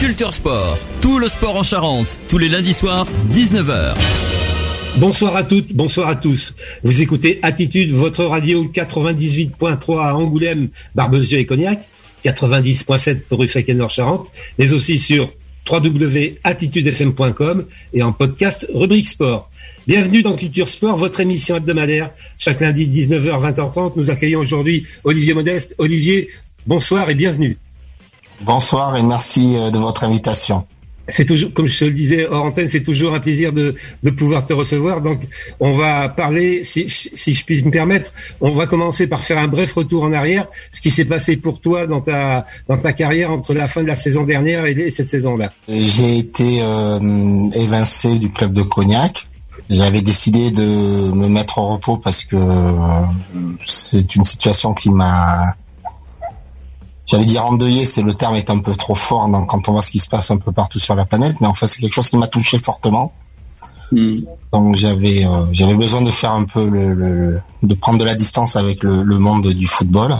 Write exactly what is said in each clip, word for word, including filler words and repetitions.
Culture Sport, tout le sport en Charente, tous les lundis soirs, dix-neuf heures. Bonsoir à toutes, bonsoir à tous. Vous écoutez Attitude, votre radio quatre-vingt-dix-huit point trois à Angoulême, Barbezieux et Cognac, quatre-vingt-dix point sept pour Ruffec et Nord-Charente, mais aussi sur w w w point attitude f m point com et en podcast rubrique sport. Bienvenue dans Culture Sport, votre émission hebdomadaire. Chaque lundi, dix-neuf heures, vingt heures trente, nous accueillons aujourd'hui Olivier Modeste. Olivier, bonsoir et bienvenue. Bonsoir et merci de votre invitation. C'est toujours, comme je te le disais hors antenne, c'est toujours un plaisir de, de pouvoir te recevoir. Donc, on va parler, si, si je puis me permettre, on va commencer par faire un bref retour en arrière. Ce qui s'est passé pour toi dans ta, dans ta carrière entre la fin de la saison dernière et cette saison-là. J'ai été euh, évincé du club de Cognac. J'avais décidé de me mettre au repos parce que euh, c'est une situation qui m'a... J'allais dire endeuillé, c'est le terme est un peu trop fort dans, quand on voit ce qui se passe un peu partout sur la planète, mais en fait c'est quelque chose qui m'a touché fortement. Mm. Donc j'avais euh, j'avais besoin de faire un peu le, le de prendre de la distance avec le, le monde du football.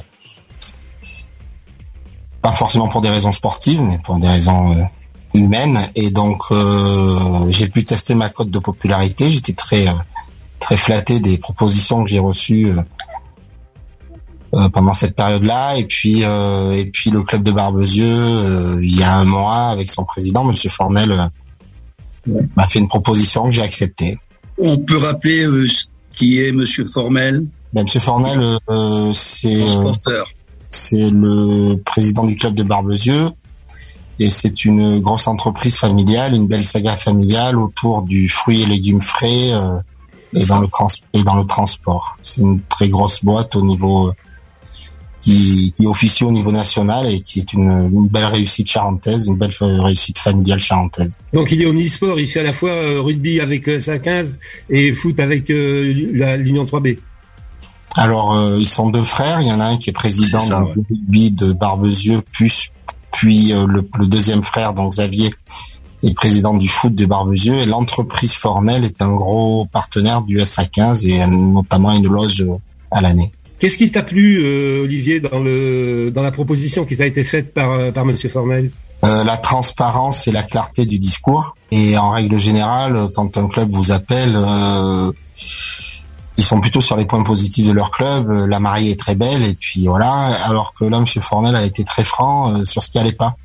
Pas forcément pour des raisons sportives, mais pour des raisons euh, humaines. Et donc euh, j'ai pu tester ma cote de popularité. J'étais très euh, très flatté des propositions que j'ai reçues. Euh, Euh, pendant cette période-là, et puis euh, et puis le club de Barbezieux, euh, il y a un mois, avec son président, Monsieur Fornel, euh, m'a fait une proposition que j'ai acceptée. On peut rappeler euh, qui est Monsieur Formel. Ben, Monsieur Fornel, euh, c'est euh, c'est le président du club de Barbezieux, et c'est une grosse entreprise familiale, une belle saga familiale autour du fruit et légumes frais euh, et dans le trans- et dans le transport. C'est une très grosse boîte au niveau Qui, qui officie au niveau national et qui est une, une belle réussite charentaise, une belle réussite familiale charentaise. Donc il est omnisport, il fait à la fois euh, rugby avec euh, S A quinze et foot avec euh, la, l'Union trois B. Alors euh, ils sont deux frères, il y en a un qui est président C'est ça, dans ouais. le rugby de Barbezieux, puis, puis euh, le, le deuxième frère, donc Xavier, est président du foot de Barbezieux, et l'entreprise Fornel est un gros partenaire du S A quinze et notamment une loge à l'année. Qu'est-ce qui t'a plu, euh, Olivier, dans le dans la proposition qui t'a été faite par par Monsieur Formel? Euh, la transparence et la clarté du discours. Et en règle générale, quand un club vous appelle, euh, ils sont plutôt sur les points positifs de leur club. La mariée est très belle, et puis voilà. Alors que là, Monsieur Fornel a été très franc euh, sur ce qui allait pas.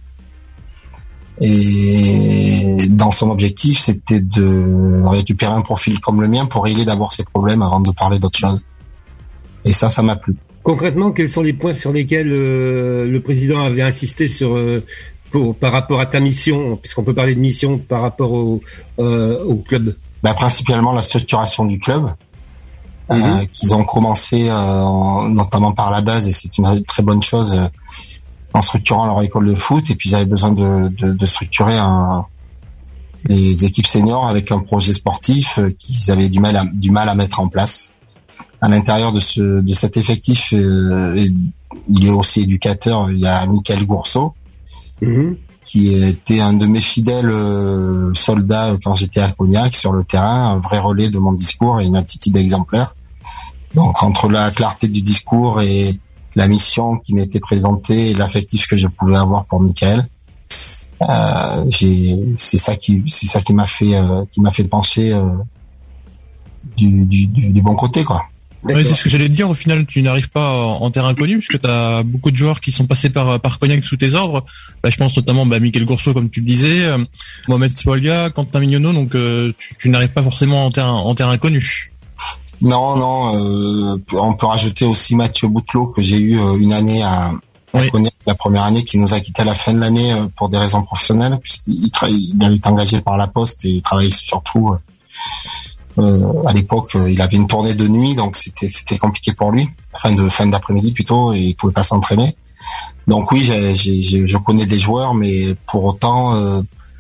Et dans son objectif, c'était de récupérer un profil comme le mien pour régler d'abord ses problèmes avant de parler d'autre chose. Et ça, ça m'a plu. Concrètement, quels sont les points sur lesquels euh, le président avait insisté sur euh, pour, par rapport à ta mission, puisqu'on peut parler de mission par rapport au, euh, au club? Bah, principalement la structuration du club, mm-hmm. euh, qu'ils ont commencé euh, notamment par la base, et c'est une très bonne chose euh, en structurant leur école de foot. Et puis ils avaient besoin de, de, de structurer un, les équipes seniors avec un projet sportif euh, qu'ils avaient du mal à, du mal à mettre en place. À l'intérieur de ce de cet effectif, euh, il est aussi éducateur. Il y a Michael Gourceau, mmh. qui était un de mes fidèles euh, soldats quand j'étais à Cognac sur le terrain, un vrai relais de mon discours et une attitude exemplaire. Donc entre la clarté du discours et la mission qui m'était présentée et l'affectif que je pouvais avoir pour Michael, euh, j'ai c'est ça qui c'est ça qui m'a fait euh, qui m'a fait pencher euh, du, du du du bon côté, quoi. Ouais, c'est ce que j'allais te dire. Au final, tu n'arrives pas en terrain inconnu puisque tu as beaucoup de joueurs qui sont passés par par Cognac sous tes ordres. Bah, je pense notamment bah, Michael Gourceau, comme tu le disais, euh, Mohamed Spolga, Quentin Mignonneau. Donc, euh, tu, tu n'arrives pas forcément en terrain en terrain inconnu. Non, non. Euh, on peut rajouter aussi Mathieu Boutelot que j'ai eu euh, une année à, à oui. Cognac, la première année, qui nous a quitté à la fin de l'année euh, pour des raisons professionnelles, puisqu'il tra- il avait été engagé par la Poste et il travaillait surtout. Euh, Euh, à l'époque, euh, il avait une tournée de nuit, donc c'était c'était compliqué pour lui, fin de fin d'après-midi plutôt, et il pouvait pas s'entraîner. Donc oui, j'ai, j'ai, j'ai, je connais des joueurs, mais pour autant, euh,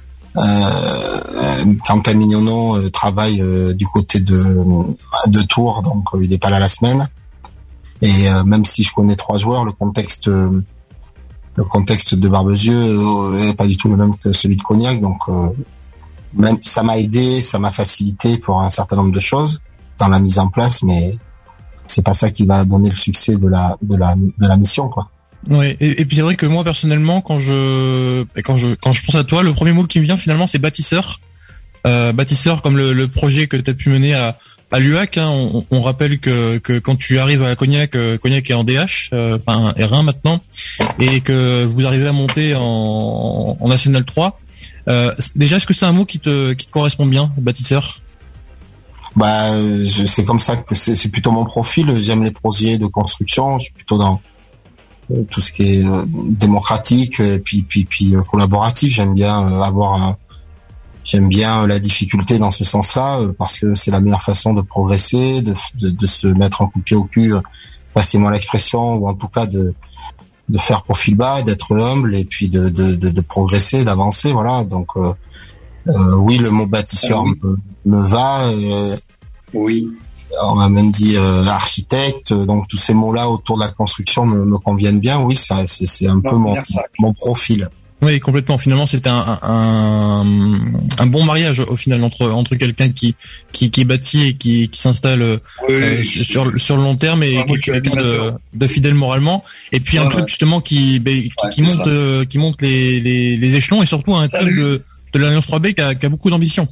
euh, Quentin Mignonneau euh, travaille euh, du côté de de Tours, donc euh, il est pas là la semaine. Et euh, même si je connais trois joueurs, le contexte euh, le contexte de Barbezieux euh, est pas du tout le même que celui de Cognac, donc euh, même ça m'a aidé, ça m'a facilité pour un certain nombre de choses dans la mise en place, mais c'est pas ça qui va donner le succès de la de la de la mission, quoi. Ouais, et, et puis c'est vrai que moi personnellement, quand je quand je quand je pense à toi, le premier mot qui me vient finalement, c'est bâtisseur. Euh, bâtisseur, comme le, le projet que tu as pu mener à à l'U A C. Hein, on, on rappelle que que quand tu arrives à Cognac, euh, Cognac est en D H, euh, enfin R un maintenant, et que vous arrivez à monter en, en National trois. Euh, déjà, est-ce que c'est un mot qui te qui te correspond bien, bâtisseur? Bah, je, c'est comme ça que c'est, c'est plutôt mon profil. J'aime les projets de construction. Je suis plutôt dans tout ce qui est euh, démocratique, et puis puis puis euh, collaboratif. J'aime bien euh, avoir un, j'aime bien la difficulté dans ce sens-là, euh, parce que c'est la meilleure façon de progresser, de de, de se mettre un coup de pied au cul, euh, passez-moi l'expression, ou en tout cas de de faire profil bas, d'être humble, et puis de de de, de progresser, d'avancer, voilà. Donc euh, euh, oui, le mot bâtisseur ah, oui. me, me va. Euh, oui. On m'a même dit euh, architecte, donc tous ces mots-là autour de la construction me, me conviennent bien. Oui, ça, c'est, c'est un non, peu mon, mon profil. Oui, complètement. Finalement, c'était un, un, un bon mariage au final entre entre quelqu'un qui qui, qui bâtit et qui, qui s'installe oui, euh, sur sur le long terme et ah, qui est quelqu'un de, de fidèle moralement. Et puis ouais, un club justement qui bah, qui, ouais, qui monte euh, qui monte les, les les échelons, et surtout un Salut. club de, de l'Alliance trois B qui a, qui a beaucoup d'ambition.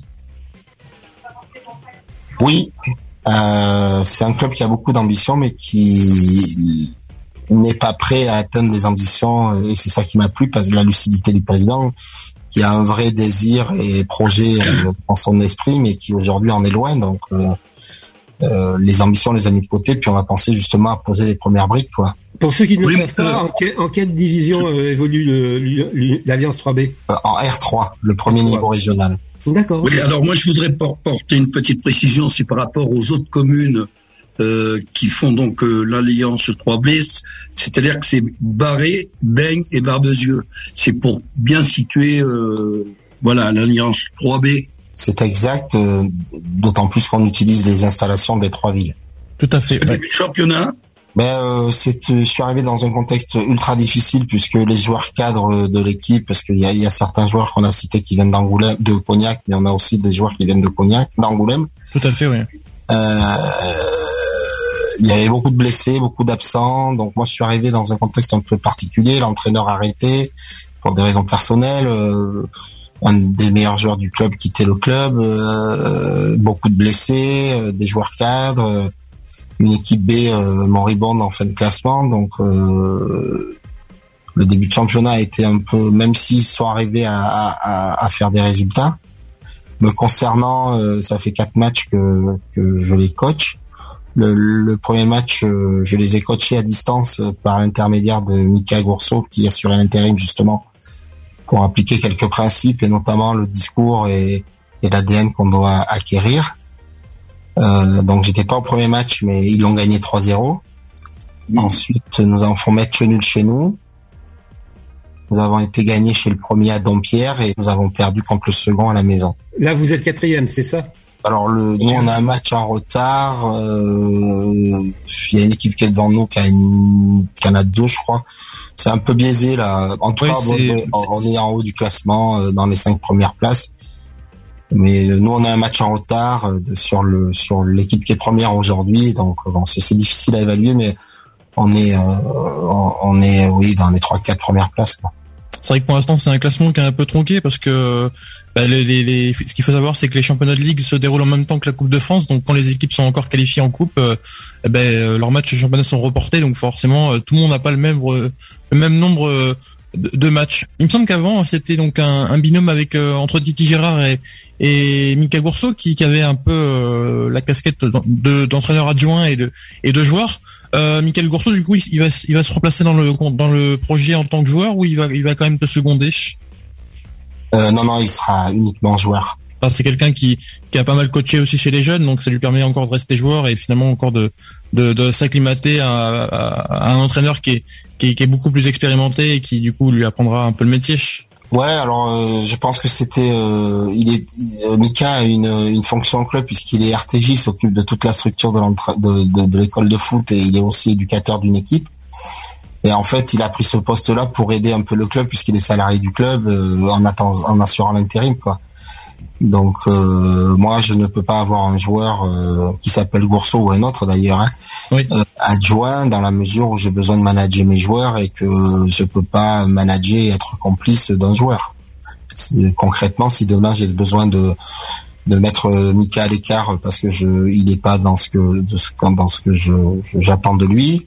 Oui. Euh, c'est un club qui a beaucoup d'ambition, mais qui n'est pas prêt à atteindre les ambitions, et c'est ça qui m'a plu, parce que la lucidité du président, qui a un vrai désir et projet euh, en son esprit, mais qui aujourd'hui en est loin. Donc euh, euh, les ambitions, on les a mis de côté, puis on va penser justement à poser les premières briques, quoi. Pour ceux qui ne oui, savent pas, en, que, en quelle division euh, évolue le, le, l'Alliance trois B? euh, En R trois, le premier R trois. Niveau régional. D'accord. Oui, alors moi je voudrais porter une petite précision, c'est par rapport aux autres communes euh, qui font donc euh, l'Alliance trois B, c'est-à-dire que c'est Barré, Beigne et Barbezieux. C'est pour bien situer euh, voilà, l'Alliance trois B. C'est exact, euh, d'autant plus qu'on utilise les installations des trois villes. Tout à fait. C'est le début du championnat. Ben, euh, c'est, je suis arrivé dans un contexte ultra difficile, puisque les joueurs cadres de l'équipe, parce qu'il y a, il y a certains joueurs qu'on a cités qui viennent d'Angoulême, de Cognac, mais on a aussi des joueurs qui viennent de Cognac, d'Angoulême. Tout à fait, oui. Euh, il y avait beaucoup de blessés, beaucoup d'absents, donc moi je suis arrivé dans un contexte un peu particulier. L'entraîneur a arrêté pour des raisons personnelles. Euh, un des meilleurs joueurs du club quittait le club. Euh, beaucoup de blessés, euh, des joueurs cadres. Euh, une équipe B euh, moribonde en fin de classement, donc euh, le début de championnat a été un peu, même s'ils sont arrivés à, à, à faire des résultats. Me concernant, euh, ça fait quatre matchs que, que je les coach. Le, le premier match, euh, je les ai coachés à distance par l'intermédiaire de Mika Gourceau, qui assurait l'intérim justement pour appliquer quelques principes, et notamment le discours et, et l'A D N qu'on doit acquérir. Euh, donc j'étais pas au premier match, mais ils l'ont gagné trois zéro. Mmh. Ensuite, nous avons fait match nul chez nous. Nous avons été gagnés chez le premier à Dompierre, et nous avons perdu contre le second à la maison. Là, vous êtes quatrième, c'est ça? Alors, le, nous, on a un match en retard. Euh, il y a une équipe qui est devant nous, qui, a une, qui en a deux, je crois. C'est un peu biaisé, là. En tout oui, cas, c'est, on, on est en haut du classement, euh, dans les cinq premières places. Mais nous, on a un match en retard euh, sur le sur l'équipe qui est première aujourd'hui, donc bon, c'est, c'est difficile à évaluer, mais on est euh, on est oui dans les trois quatre premières places, quoi. C'est vrai que pour l'instant, c'est un classement qui est un peu tronqué, parce que bah, les, les, les, ce qu'il faut savoir, c'est que les championnats de ligue se déroulent en même temps que la Coupe de France. Donc, quand les équipes sont encore qualifiées en Coupe, euh, eh ben, leurs matchs de championnat sont reportés. Donc, forcément, tout le monde n'a pas le même le même nombre de, de matchs. Il me semble qu'avant, c'était donc un, un binôme avec euh, entre Titi Gérard et et Mika Gourceau qui, qui avait un peu euh, la casquette de, d'entraîneur adjoint et de et de joueur. Euh, Michael Gourceau, du coup, il, il va il va se replacer dans le dans le projet en tant que joueur, ou il va il va quand même te seconder? Euh, non non, il sera uniquement joueur. Enfin, c'est quelqu'un qui qui a pas mal coaché aussi chez les jeunes, donc ça lui permet encore de rester joueur et finalement encore de de, de s'acclimater à, à, à un entraîneur qui est, qui est qui est beaucoup plus expérimenté et qui du coup lui apprendra un peu le métier. Ouais, alors euh, je pense que c'était euh, il est euh, Mika a une une fonction au club, puisqu'il est R T J, s'occupe de toute la structure de, de, de, de l'école de foot, et il est aussi éducateur d'une équipe. Et en fait, il a pris ce poste-là pour aider un peu le club, puisqu'il est salarié du club, euh, en attend, en assurant l'intérim, quoi. Donc euh, moi, je ne peux pas avoir un joueur euh, qui s'appelle Gourceau, ou un autre d'ailleurs, hein, oui. euh, adjoint dans la mesure où j'ai besoin de manager mes joueurs et que je peux pas manager et être complice d'un joueur. Si, concrètement, si demain j'ai besoin de de mettre Mika à l'écart parce que je il est pas dans ce que de ce, dans ce que je, je j'attends de lui,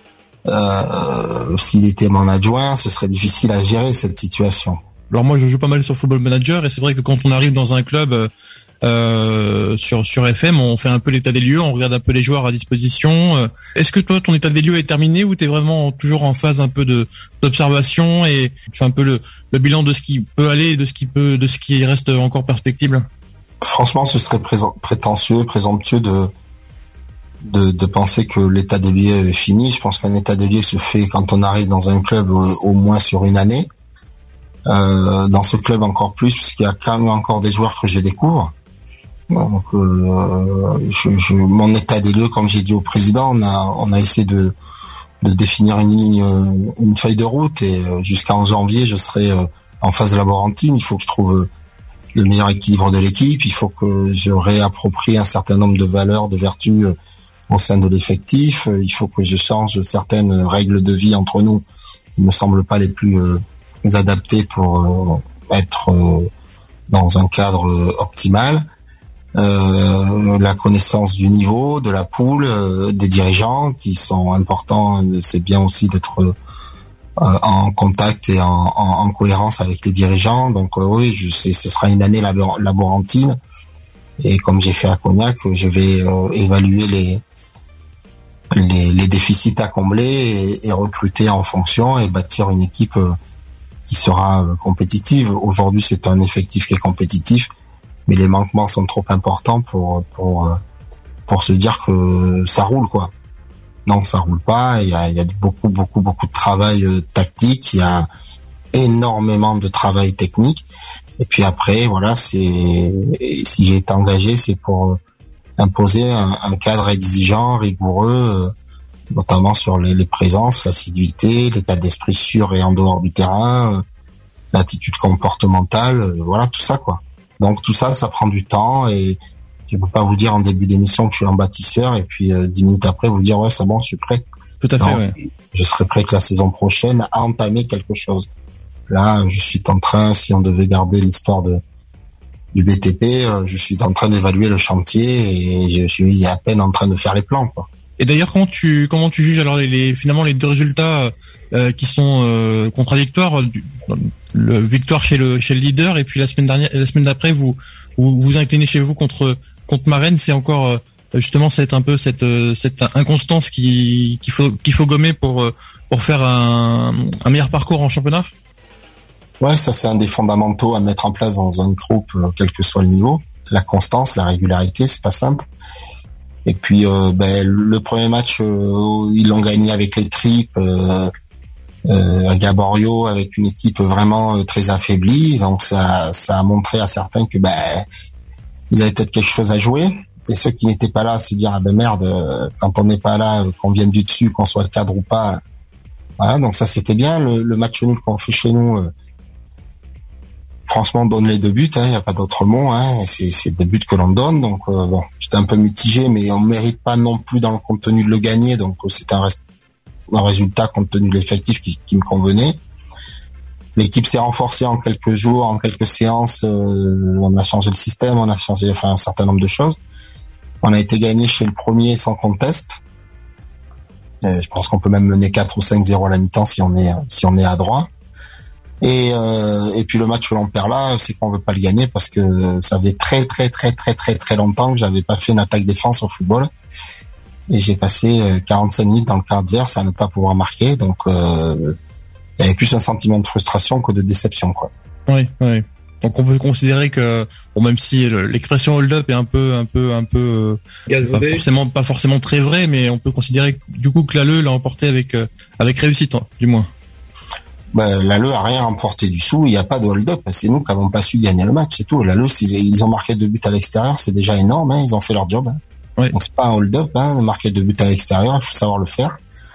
euh, s'il était mon adjoint, ce serait difficile à gérer cette situation. Alors moi je joue pas mal sur Football Manager et c'est vrai que quand on arrive dans un club euh, sur sur F M, on fait un peu l'état des lieux, on regarde un peu les joueurs à disposition. Est-ce que toi ton état des lieux est terminé ou t'es vraiment toujours en phase un peu de d'observation et tu fais un peu le le bilan de ce qui peut aller et de ce qui peut de ce qui reste encore perspectible? Franchement, ce serait présent, prétentieux, présomptueux de, de de penser que l'état des lieux est fini. Je pense qu'un état des lieux se fait quand on arrive dans un club au, au moins sur une année. Euh, dans ce club encore plus, puisqu'il y a quand même encore des joueurs que je découvre. Donc, euh, je, je, mon état des lieux, comme j'ai dit au président, on a on a essayé de de définir une ligne, une feuille de route, et jusqu'en janvier, je serai en phase laborantine. Il faut que je trouve le meilleur équilibre de l'équipe. Il faut que je réapproprie un certain nombre de valeurs, de vertus au sein de l'effectif. Il faut que je change certaines règles de vie entre nous qui me semblent pas les plus euh, adaptées pour euh, être euh, dans un cadre euh, optimal. Euh, la connaissance du niveau, de la poule, euh, des dirigeants qui sont importants. C'est bien aussi d'être euh, en contact et en, en, en cohérence avec les dirigeants. Donc euh, oui, je sais, ce sera une année labor- laborantine. Et comme j'ai fait à Cognac, je vais euh, évaluer les, les les déficits à combler et, et recruter en fonction et bâtir une équipe euh, qui sera euh, compétitive. Aujourd'hui, c'est un effectif qui est compétitif, mais les manquements sont trop importants pour pour pour se dire que ça roule, quoi. Non, ça roule pas. Il y a il y a beaucoup beaucoup beaucoup de travail euh, tactique. Il y a énormément de travail technique. Et puis après, voilà, c'est si j'ai été engagé, c'est pour imposer un, un cadre exigeant, rigoureux, euh, notamment sur les, les présences, l'assiduité, l'état d'esprit sûr et en dehors du terrain, euh, l'attitude comportementale, euh, voilà, tout ça, quoi. Donc tout ça, ça prend du temps et je peux pas vous dire en début d'émission que je suis un bâtisseur et puis euh, dix minutes après vous dire ouais c'est bon, je suis prêt. Tout à fait. Non, ouais. Je serai prêt que la saison prochaine à entamer quelque chose. Là, je suis en train, si on devait garder l'histoire de du B T P, euh, je suis en train d'évaluer le chantier et je, je suis à peine en train de faire les plans, quoi. Et d'ailleurs, comment tu comment tu juges alors les, les finalement les deux résultats euh, qui sont euh, contradictoires, du, le victoire chez le chez le leader et puis la semaine dernière la semaine d'après vous vous vous inclinez chez vous contre contre Marennes, c'est encore euh, justement c'est un peu cette cette inconstance qui qu'il faut qu'il faut gommer pour pour faire un un meilleur parcours en championnat. Ouais, ça c'est un des fondamentaux à mettre en place dans un groupe, quel que soit le niveau. La constance, la régularité, c'est pas simple. Et puis euh, ben, le premier match, euh, ils l'ont gagné avec les tripes euh, euh, à Gaborio, avec une équipe vraiment euh, très affaiblie. Donc ça, ça a montré à certains que ben ils avaient peut-être quelque chose à jouer. Et ceux qui n'étaient pas là, se dire ah ben merde, euh, quand on n'est pas là, qu'on vienne du dessus, qu'on soit le cadre ou pas. Voilà, donc ça c'était bien. Le, le match nul qu'on fait chez nous. Euh, Franchement, on donne les deux buts, il hein, n'y a pas d'autre mot, hein, c'est, c'est des buts que l'on donne, donc euh, bon, j'étais un peu mitigé, mais on ne mérite pas non plus dans le contenu de le gagner, donc euh, c'est un, rest- un résultat compte tenu de l'effectif qui, qui me convenait. L'équipe s'est renforcée en quelques jours, en quelques séances, euh, on a changé le système, on a changé enfin un certain nombre de choses. On a été gagné chez le premier sans conteste. Et je pense qu'on peut même mener quatre ou cinq zéro à la mi-temps si on est si on est à droit. Et, euh, et puis le match que l'on perd là, c'est qu'on veut pas le gagner parce que ça faisait très très très très très très longtemps que j'avais pas fait une attaque défense au football. Et j'ai passé quarante-cinq minutes dans le quart adverse à ne pas pouvoir marquer. Donc euh, il y avait plus un sentiment de frustration que de déception, quoi. Oui, oui. Donc on peut considérer que bon, même si l'expression hold-up est un peu un peu un peu euh, pas forcément pas forcément très vrai, mais on peut considérer du coup que l'A L E l'a emporté avec euh, avec réussite, hein, du moins. Ben, l'A L E a rien remporté du tout, il n'y a pas de hold-up, c'est nous qui n'avons pas su gagner le match, c'est tout. L'A L E, ils ont marqué deux buts à l'extérieur, c'est déjà énorme, hein, ils ont fait leur job. Hein. Oui. Donc c'est pas un hold-up, hein, marquer deux buts à l'extérieur, il faut savoir le faire.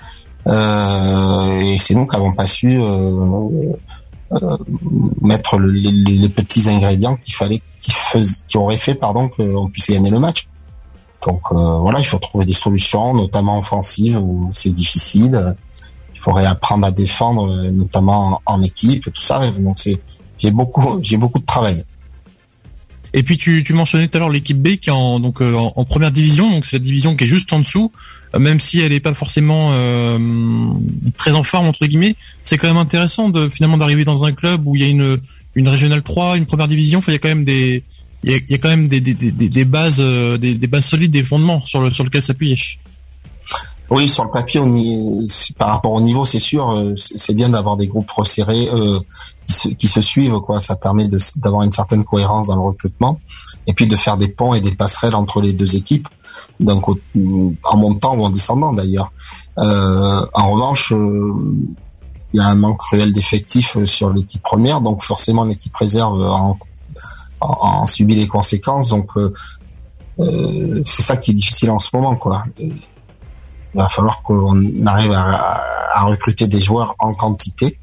Euh, et c'est nous qui n'avons pas su euh, euh, mettre le, les, les petits ingrédients qu'il fallait, qui, fais, qui auraient fait, pardon, qu'on puisse gagner le match. Donc euh, voilà, il faut trouver des solutions, notamment offensives où c'est difficile. Il faut réapprendre à défendre, notamment en équipe et tout ça. Donc c'est, j'ai beaucoup, j'ai beaucoup de travail. Et puis tu, tu mentionnais tout à l'heure l'équipe B qui est en, donc euh, en, en première division, donc c'est la division qui est juste en dessous, euh, même si elle n'est pas forcément euh, très en forme entre guillemets. C'est quand même intéressant de finalement d'arriver dans un club où il y a une une régionale trois, une première division. Enfin, il y a quand même des il y a, il y a quand même des des, des, des bases euh, des, des bases solides, des fondements sur le sur lequel s'appuyer. Oui, sur le papier, on y, par rapport au niveau, c'est sûr, c'est bien d'avoir des groupes resserrés euh, qui, se, qui se suivent, quoi. Ça permet de, d'avoir une certaine cohérence dans le recrutement, et puis de faire des ponts et des passerelles entre les deux équipes, donc au, en montant ou en descendant d'ailleurs. Euh, en revanche, euh, il y a un manque réel d'effectifs sur l'équipe première, donc forcément l'équipe réserve en, en, en subit les conséquences. Donc euh, euh, c'est ça qui est difficile en ce moment, quoi. Et, il va falloir qu'on arrive à, à recruter des joueurs en quantité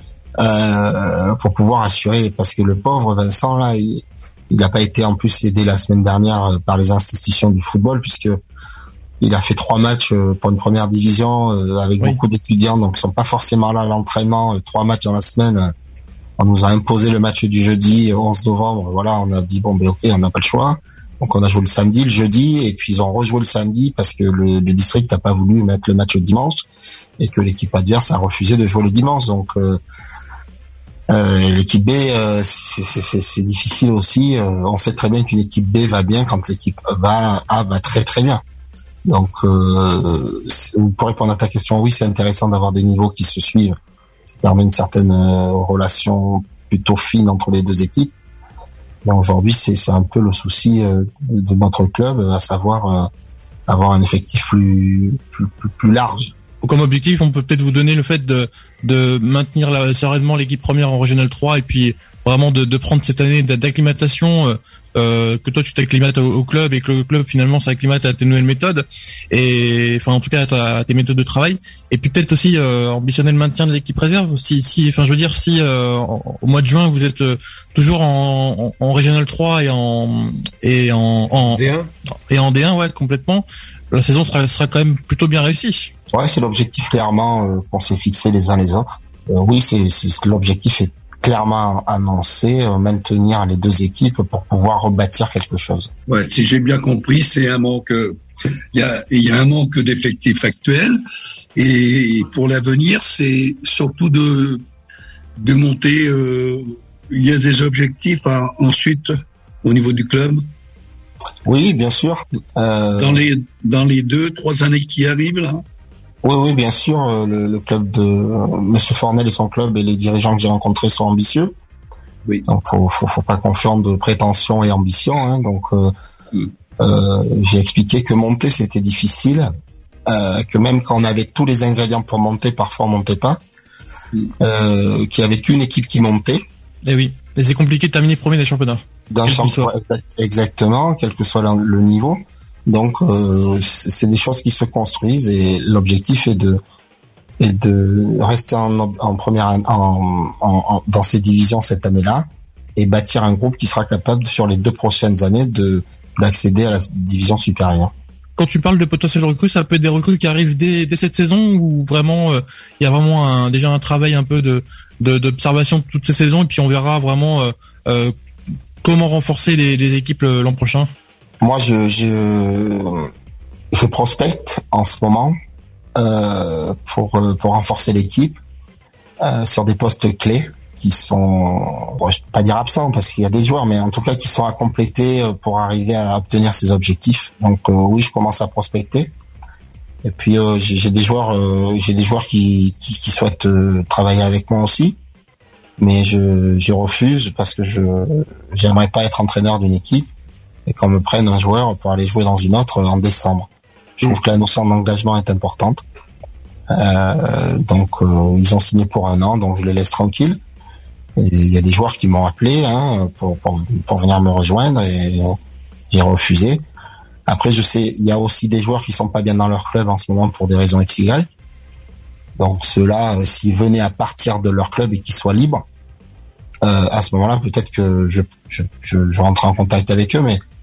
euh, pour pouvoir assurer, parce que le pauvre Vincent là, il n'a pas été en plus aidé la semaine dernière par les institutions du football, puisque il a fait trois matchs pour une première division avec oui. beaucoup d'étudiants, donc ils sont pas forcément là à l'entraînement. Trois matchs dans la semaine, on nous a imposé le match du jeudi onze novembre. Voilà, on a dit bon ben ok, on n'a pas le choix. Donc on a joué le samedi, le jeudi, et puis ils ont rejoué le samedi parce que le, le district n'a pas voulu mettre le match le dimanche et que l'équipe adverse a refusé de jouer le dimanche. Donc euh, euh, l'équipe B, euh, c'est, c'est, c'est difficile aussi. Euh, on sait très bien qu'une équipe B va bien quand l'équipe va A va très très bien. Donc euh, pour répondre à ta question, oui, c'est intéressant d'avoir des niveaux qui se suivent. Ça permet une certaine euh, relation plutôt fine entre les deux équipes. Bon, aujourd'hui, c'est, c'est un peu le souci euh, de notre club, à savoir euh, avoir un effectif plus, plus, plus, plus large. Comme objectif, on peut peut-être vous donner le fait de, de maintenir la, sereinement l'équipe première en Régional trois et puis vraiment de, de prendre cette année d'acclimatation, euh, euh, que toi tu t'acclimates au, au club et que le club finalement s'acclimate à tes nouvelles méthodes et enfin en tout cas à, ta, à tes méthodes de travail, et puis peut-être aussi euh, ambitionner le maintien de l'équipe réserve. Si, si, enfin je veux dire si euh, au mois de juin vous êtes euh, toujours en, en, en Régional trois et en et en, en D un et en D un, ouais, complètement, la saison sera, sera quand même plutôt bien réussie. Ouais, c'est l'objectif clairement euh, qu'on s'est fixé les uns les autres. Euh, oui, c'est, c'est l'objectif est clairement annoncé, euh, maintenir les deux équipes pour pouvoir rebâtir quelque chose. Ouais, si j'ai bien compris, c'est un manque. Il y a, il y a un manque d'effectifs actuels, et pour l'avenir, c'est surtout de de monter. Euh, il y a des objectifs à, ensuite au niveau du club. Oui, bien sûr. Euh... Dans les dans les deux trois années qui arrivent là. Oui, oui, bien sûr. Le, le club de euh, Monsieur Fornel et son club et les dirigeants que j'ai rencontrés sont ambitieux. Oui. Donc, faut, faut, faut pas confondre prétention et ambition. Hein. Donc, euh, mm. euh, j'ai expliqué que monter c'était difficile, euh, que même quand on avait tous les ingrédients pour monter, parfois on montait pas. Mm. Euh, qu'il y avait qu'une équipe qui montait. Et oui. Et c'est compliqué de terminer premier des championnats. D'un championnat, exactement, quel que soit le, le niveau. Donc euh, c'est des choses qui se construisent et l'objectif est de est de rester en, en première en, en, en dans ces divisions cette année-là et bâtir un groupe qui sera capable sur les deux prochaines années de d'accéder à la division supérieure. Quand tu parles de potentiel recrues, ça peut être des recrues qui arrivent dès, dès cette saison ou vraiment il euh, y a vraiment un, déjà un travail un peu de, de d'observation de toutes ces saisons et puis on verra vraiment euh, euh, comment renforcer les, les équipes l'an prochain. Moi, je, je, je prospecte en ce moment euh, pour pour renforcer l'équipe euh, sur des postes clés qui sont, bon, je peux pas dire absents parce qu'il y a des joueurs, mais en tout cas qui sont à compléter pour arriver à obtenir ces objectifs. Donc euh, oui, je commence à prospecter. Et puis euh, j'ai, j'ai des joueurs, euh, j'ai des joueurs qui qui, qui souhaitent euh, travailler avec moi aussi, mais je je refuse parce que je j'aimerais pas être entraîneur d'une équipe et qu'on me prenne un joueur pour aller jouer dans une autre en décembre. Je trouve que la notion d'engagement est importante. Euh, donc euh, ils ont signé pour un an, donc je les laisse tranquilles. Il y a des joueurs qui m'ont appelé hein, pour, pour pour venir me rejoindre et j'ai refusé. Après, je sais, il y a aussi des joueurs qui sont pas bien dans leur club en ce moment pour des raisons X Y. Donc ceux-là, euh, s'ils venaient à partir de leur club et qu'ils soient libres, euh, à ce moment-là, peut-être que je je je, je rentre en contact avec eux, mais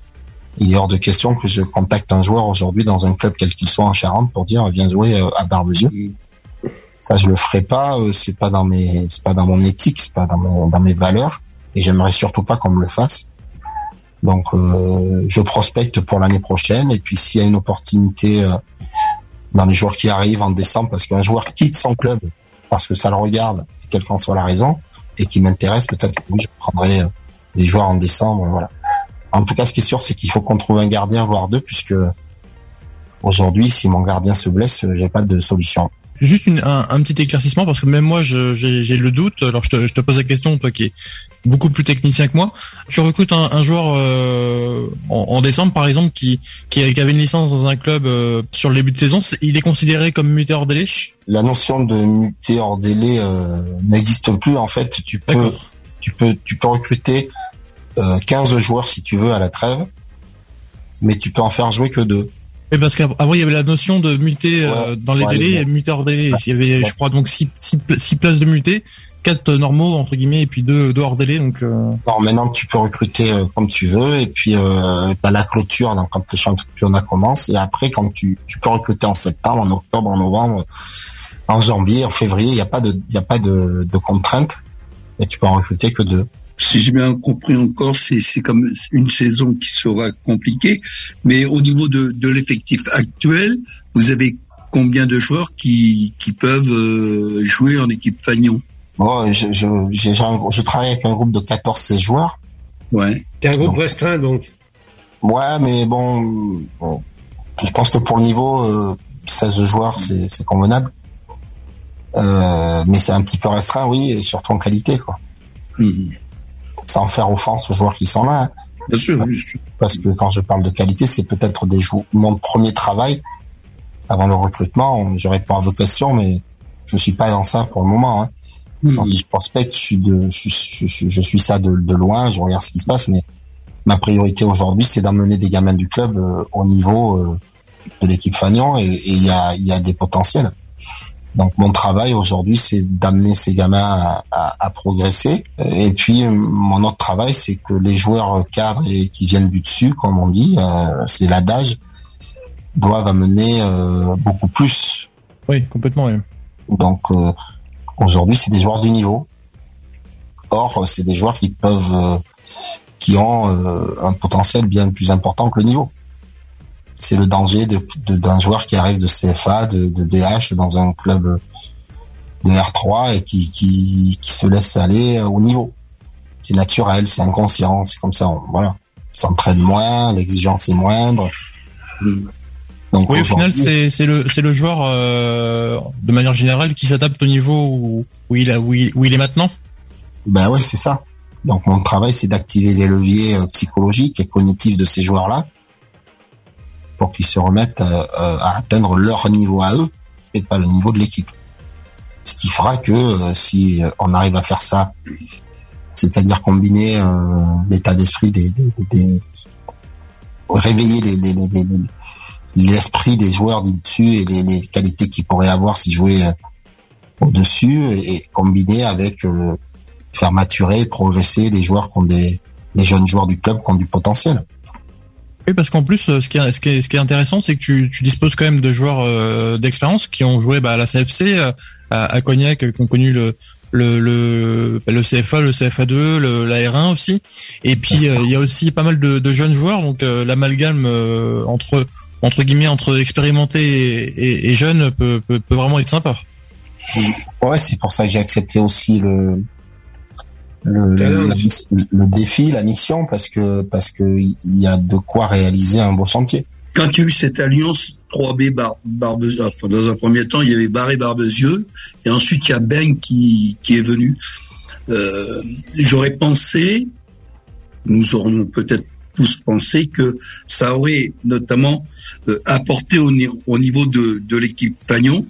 il est hors de question que je contacte un joueur aujourd'hui dans un club quel qu'il soit en Charente pour dire viens jouer à Barbezieux. Mmh. Ça, je le ferai pas. C'est pas dans mes, c'est pas dans mon éthique, c'est pas dans, mon, dans mes valeurs, et j'aimerais surtout pas qu'on me le fasse. Donc, euh, je prospecte pour l'année prochaine, et puis s'il y a une opportunité euh, dans les joueurs qui arrivent en décembre, parce qu'un joueur quitte son club parce que ça le regarde, quelle qu'en soit la raison, et qui m'intéresse, peut-être que oui, je prendrai euh, les joueurs en décembre, voilà. En tout cas, ce qui est sûr, c'est qu'il faut qu'on trouve un gardien, voire deux, puisque aujourd'hui, si mon gardien se blesse, j'ai pas de solution. Juste une, un, un petit éclaircissement, parce que même moi, je, j'ai, j'ai le doute. Alors, je te, je te pose la question, toi qui es beaucoup plus technicien que moi. Tu recrutes un, un joueur euh, en, en décembre, par exemple, qui, qui avait une licence dans un club euh, sur le début de saison. Il est considéré comme muté hors délai? La notion de muté hors délai euh, n'existe plus. En fait, tu peux, D'accord. tu peux, tu peux recruter euh, quinze joueurs si tu veux à la trêve, mais tu peux en faire jouer que deux. Et parce qu'avant il y avait la notion de muter ouais, euh, dans les ouais, délais et muter hors délai. Il y avait, je crois, donc six, six, six places de muter, quatre normaux entre guillemets et puis deux, deux hors délai. Donc euh... non, maintenant tu peux recruter euh, comme tu veux, et puis euh, t'as la clôture donc quand le championnat commence, et après quand tu tu peux recruter en septembre, en octobre, en novembre, en janvier, en février. Il y a pas de il y a pas de, de contraintes, et tu peux en recruter que deux. Si j'ai bien compris encore, c'est, c'est comme une saison qui sera compliquée. Mais au niveau de, de l'effectif actuel, vous avez combien de joueurs qui, qui peuvent euh, jouer en équipe Fagnon? Bon, je, je, j'ai, je travaille avec un groupe de quatorze seize joueurs. Ouais. C'est un groupe restreint, donc. Ouais, mais bon, bon, je pense que pour le niveau, euh, seize joueurs, c'est, c'est convenable. Euh, mais c'est un petit peu restreint, oui, et surtout en qualité, quoi. Mmh. Sans faire offense aux joueurs qui sont là. Hein. Bien sûr, bien sûr. Parce que quand je parle de qualité, c'est peut-être des joueurs, mon premier travail avant le recrutement. Je réponds à vos questions, mais je suis pas dans ça pour le moment. Hein. Mmh. Quand je prospecte, je suis de, je, je, je, je suis ça de, de loin. Je regarde ce qui se passe, mais ma priorité aujourd'hui, c'est d'emmener des gamins du club euh, au niveau euh, de l'équipe Fagnon, et il y a, il y a des potentiels. Donc mon travail aujourd'hui, c'est d'amener ces gamins à, à, à progresser. Et puis mon autre travail, c'est que les joueurs cadres et qui viennent du dessus, comme on dit, euh, c'est l'adage, doivent amener euh, beaucoup plus. Oui, complètement. Oui. Donc euh, aujourd'hui, c'est des joueurs du niveau. Or, c'est des joueurs qui peuvent, euh, qui ont euh, un potentiel bien plus important que le niveau. C'est le danger de, de, d'un joueur qui arrive de C F A, de, de D H, dans un club de R trois et qui, qui, qui se laisse aller au niveau. C'est naturel, c'est inconscient, c'est comme ça. On, voilà, s'entraîne moins, l'exigence est moindre. Donc, oui, au final, c'est, c'est le, c'est le joueur euh, de manière générale qui s'adapte au niveau où, où il a, où il, où il est maintenant. Ben ouais, c'est ça. Donc mon travail, c'est d'activer les leviers psychologiques et cognitifs de ces joueurs-là, pour qu'ils se remettent à, à atteindre leur niveau à eux et pas le niveau de l'équipe. Ce qui fera que euh, si on arrive à faire ça, c'est-à-dire combiner euh, l'état d'esprit des, des, des, des réveiller les, les, les, les, l'esprit des joueurs du dessus et les, les qualités qu'ils pourraient avoir s'ils jouaient euh, au-dessus, et, et combiner avec euh, faire maturer, progresser les joueurs qui ont des les jeunes joueurs du club qui ont du potentiel. Oui, parce qu'en plus, ce qui est, ce qui est, ce qui est intéressant, c'est que tu, tu disposes quand même de joueurs euh, d'expérience qui ont joué bah, à la C F C, à, à Cognac, qui ont connu le, le, le, le C F A, le C F A deux, le, la R un aussi. Et puis, euh, il y a aussi pas mal de, de jeunes joueurs, donc euh, l'amalgame euh, entre entre guillemets entre expérimentés et, et, et jeunes peut, peut, peut vraiment être sympa. Ouais, c'est pour ça que j'ai accepté aussi le Le, le, la, le défi, la mission, parce que parce que il y a de quoi réaliser un beau chantier. Quand il y a eu cette alliance trois B Bar, Barbezieux, enfin, dans un premier temps, il y avait Barré Barbezieux, et ensuite il y a Ben qui qui est venu. Euh, j'aurais pensé, nous aurions peut-être tous pensé que ça aurait notamment euh, apporté au, au niveau de de l'équipe Fagnon,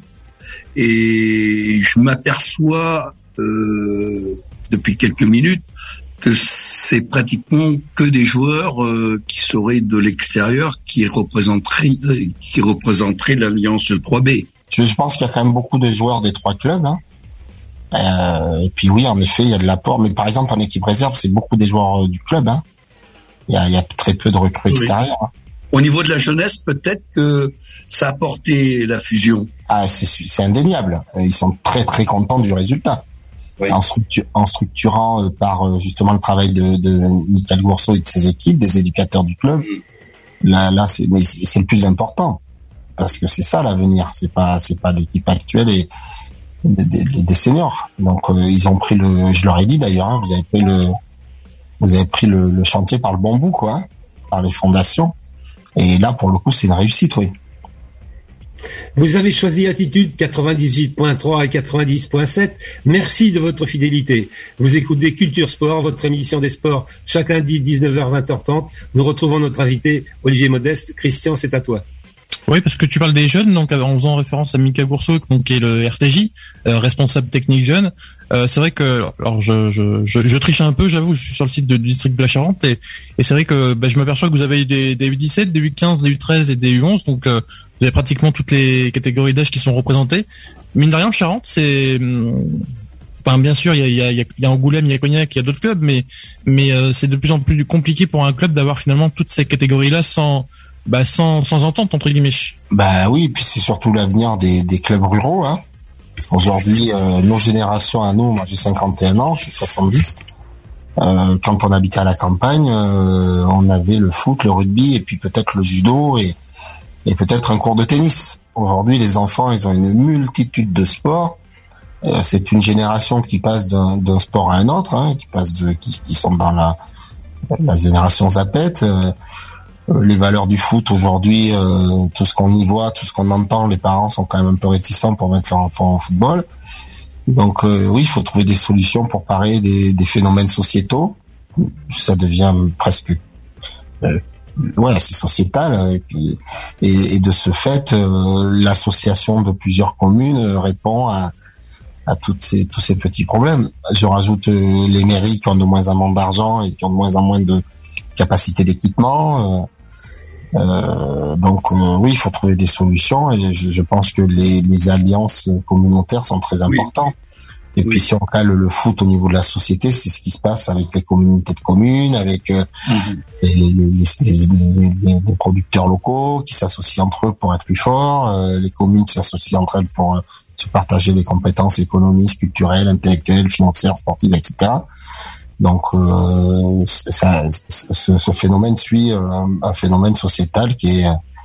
et je m'aperçois euh, depuis quelques minutes que c'est pratiquement que des joueurs euh, qui seraient de l'extérieur qui représenteraient qui représenteraient l'alliance trois B. Je, je pense qu'il y a quand même beaucoup de joueurs des trois clubs. Hein. Euh, et puis oui, en effet, il y a de l'apport. Mais par exemple, en équipe réserve, c'est beaucoup des joueurs euh, du club. Hein. Il y a, il y a très peu de recrues oui. extérieures. Au niveau de la jeunesse, peut-être que ça a porté la fusion. Ah, c'est, c'est indéniable. Ils sont très très contents du résultat. Oui. En, structure, en structurant euh, par euh, justement le travail de, de Michael Gourceau et de ses équipes, des éducateurs du club. Mmh. Là, là, c'est, mais c'est, c'est le plus important parce que c'est ça l'avenir. C'est pas, c'est pas l'équipe actuelle et des, des, des seniors. Donc euh, ils ont pris le. Je leur ai dit d'ailleurs, hein, vous avez pris le, vous avez pris le, le chantier par le bon bout, quoi, par les fondations. Et là, pour le coup, c'est une réussite, oui. Vous avez choisi Attitude quatre-vingt-dix-huit point trois et quatre-vingt-dix point sept. Merci de votre fidélité. Vous écoutez Culture Sport, votre émission des sports, chaque lundi dix-neuf heures vingt heures trente. Nous retrouvons notre invité, Olivier Modeste. Christian, c'est à toi. Oui, parce que tu parles des jeunes, donc en faisant référence à Michael Gourceau, donc qui est le R T J, euh, responsable technique jeune. Euh, c'est vrai que, alors je, je, je, je triche un peu, j'avoue, je suis sur le site de, du district de la Charente et, et c'est vrai que bah, je m'aperçois que vous avez des, des U dix-sept, des U quinze, des U treize et des U onze, donc euh, vous avez pratiquement toutes les catégories d'âge qui sont représentées. Mine de rien, Charente, c'est, enfin bien sûr, il y a, il y a, il y a Angoulême, il y a Cognac, il y a d'autres clubs, mais mais euh, c'est de plus en plus compliqué pour un club d'avoir finalement toutes ces catégories-là sans Bah sans sans entente entre guillemets. Bah oui, et puis c'est surtout l'avenir des des clubs ruraux. Hein. Aujourd'hui, euh, nos générations à nous, moi j'ai cinquante et un ans, je suis soixante-dix. Euh, quand on habitait à la campagne, euh, on avait le foot, le rugby et puis peut-être le judo et et peut-être un cours de tennis. Aujourd'hui, les enfants, ils ont une multitude de sports. Euh, c'est une génération qui passe d'un d'un sport à un autre, hein, qui passe de qui qui sont dans la la génération zapette. Euh, Les valeurs du foot aujourd'hui, euh, tout ce qu'on y voit, tout ce qu'on entend, les parents sont quand même un peu réticents pour mettre leur enfant en football. Donc euh, oui, il faut trouver des solutions pour parer des, des phénomènes sociétaux. Ça devient presque, euh, ouais, c'est sociétal. Et, et, et de ce fait, euh, l'association de plusieurs communes répond à, à toutes ces, tous ces petits problèmes. Je rajoute euh, les mairies qui ont de moins en moins d'argent et qui ont de moins en moins de capacité d'équipement. Euh, Euh, donc euh, oui, il faut trouver des solutions et je, je pense que les, les alliances communautaires sont très importantes. Oui. Et oui. Puis si on cale le foot au niveau de la société, c'est ce qui se passe avec les communautés de communes, avec euh, mm-hmm. les, les, les, les, les, les producteurs locaux qui s'associent entre eux pour être plus forts, euh, les communes qui s'associent entre elles pour euh, se partager les compétences économiques, culturelles, intellectuelles, financières, sportives, et cetera. Donc, euh, ça, ce, ce phénomène suit un, un phénomène sociétal qui est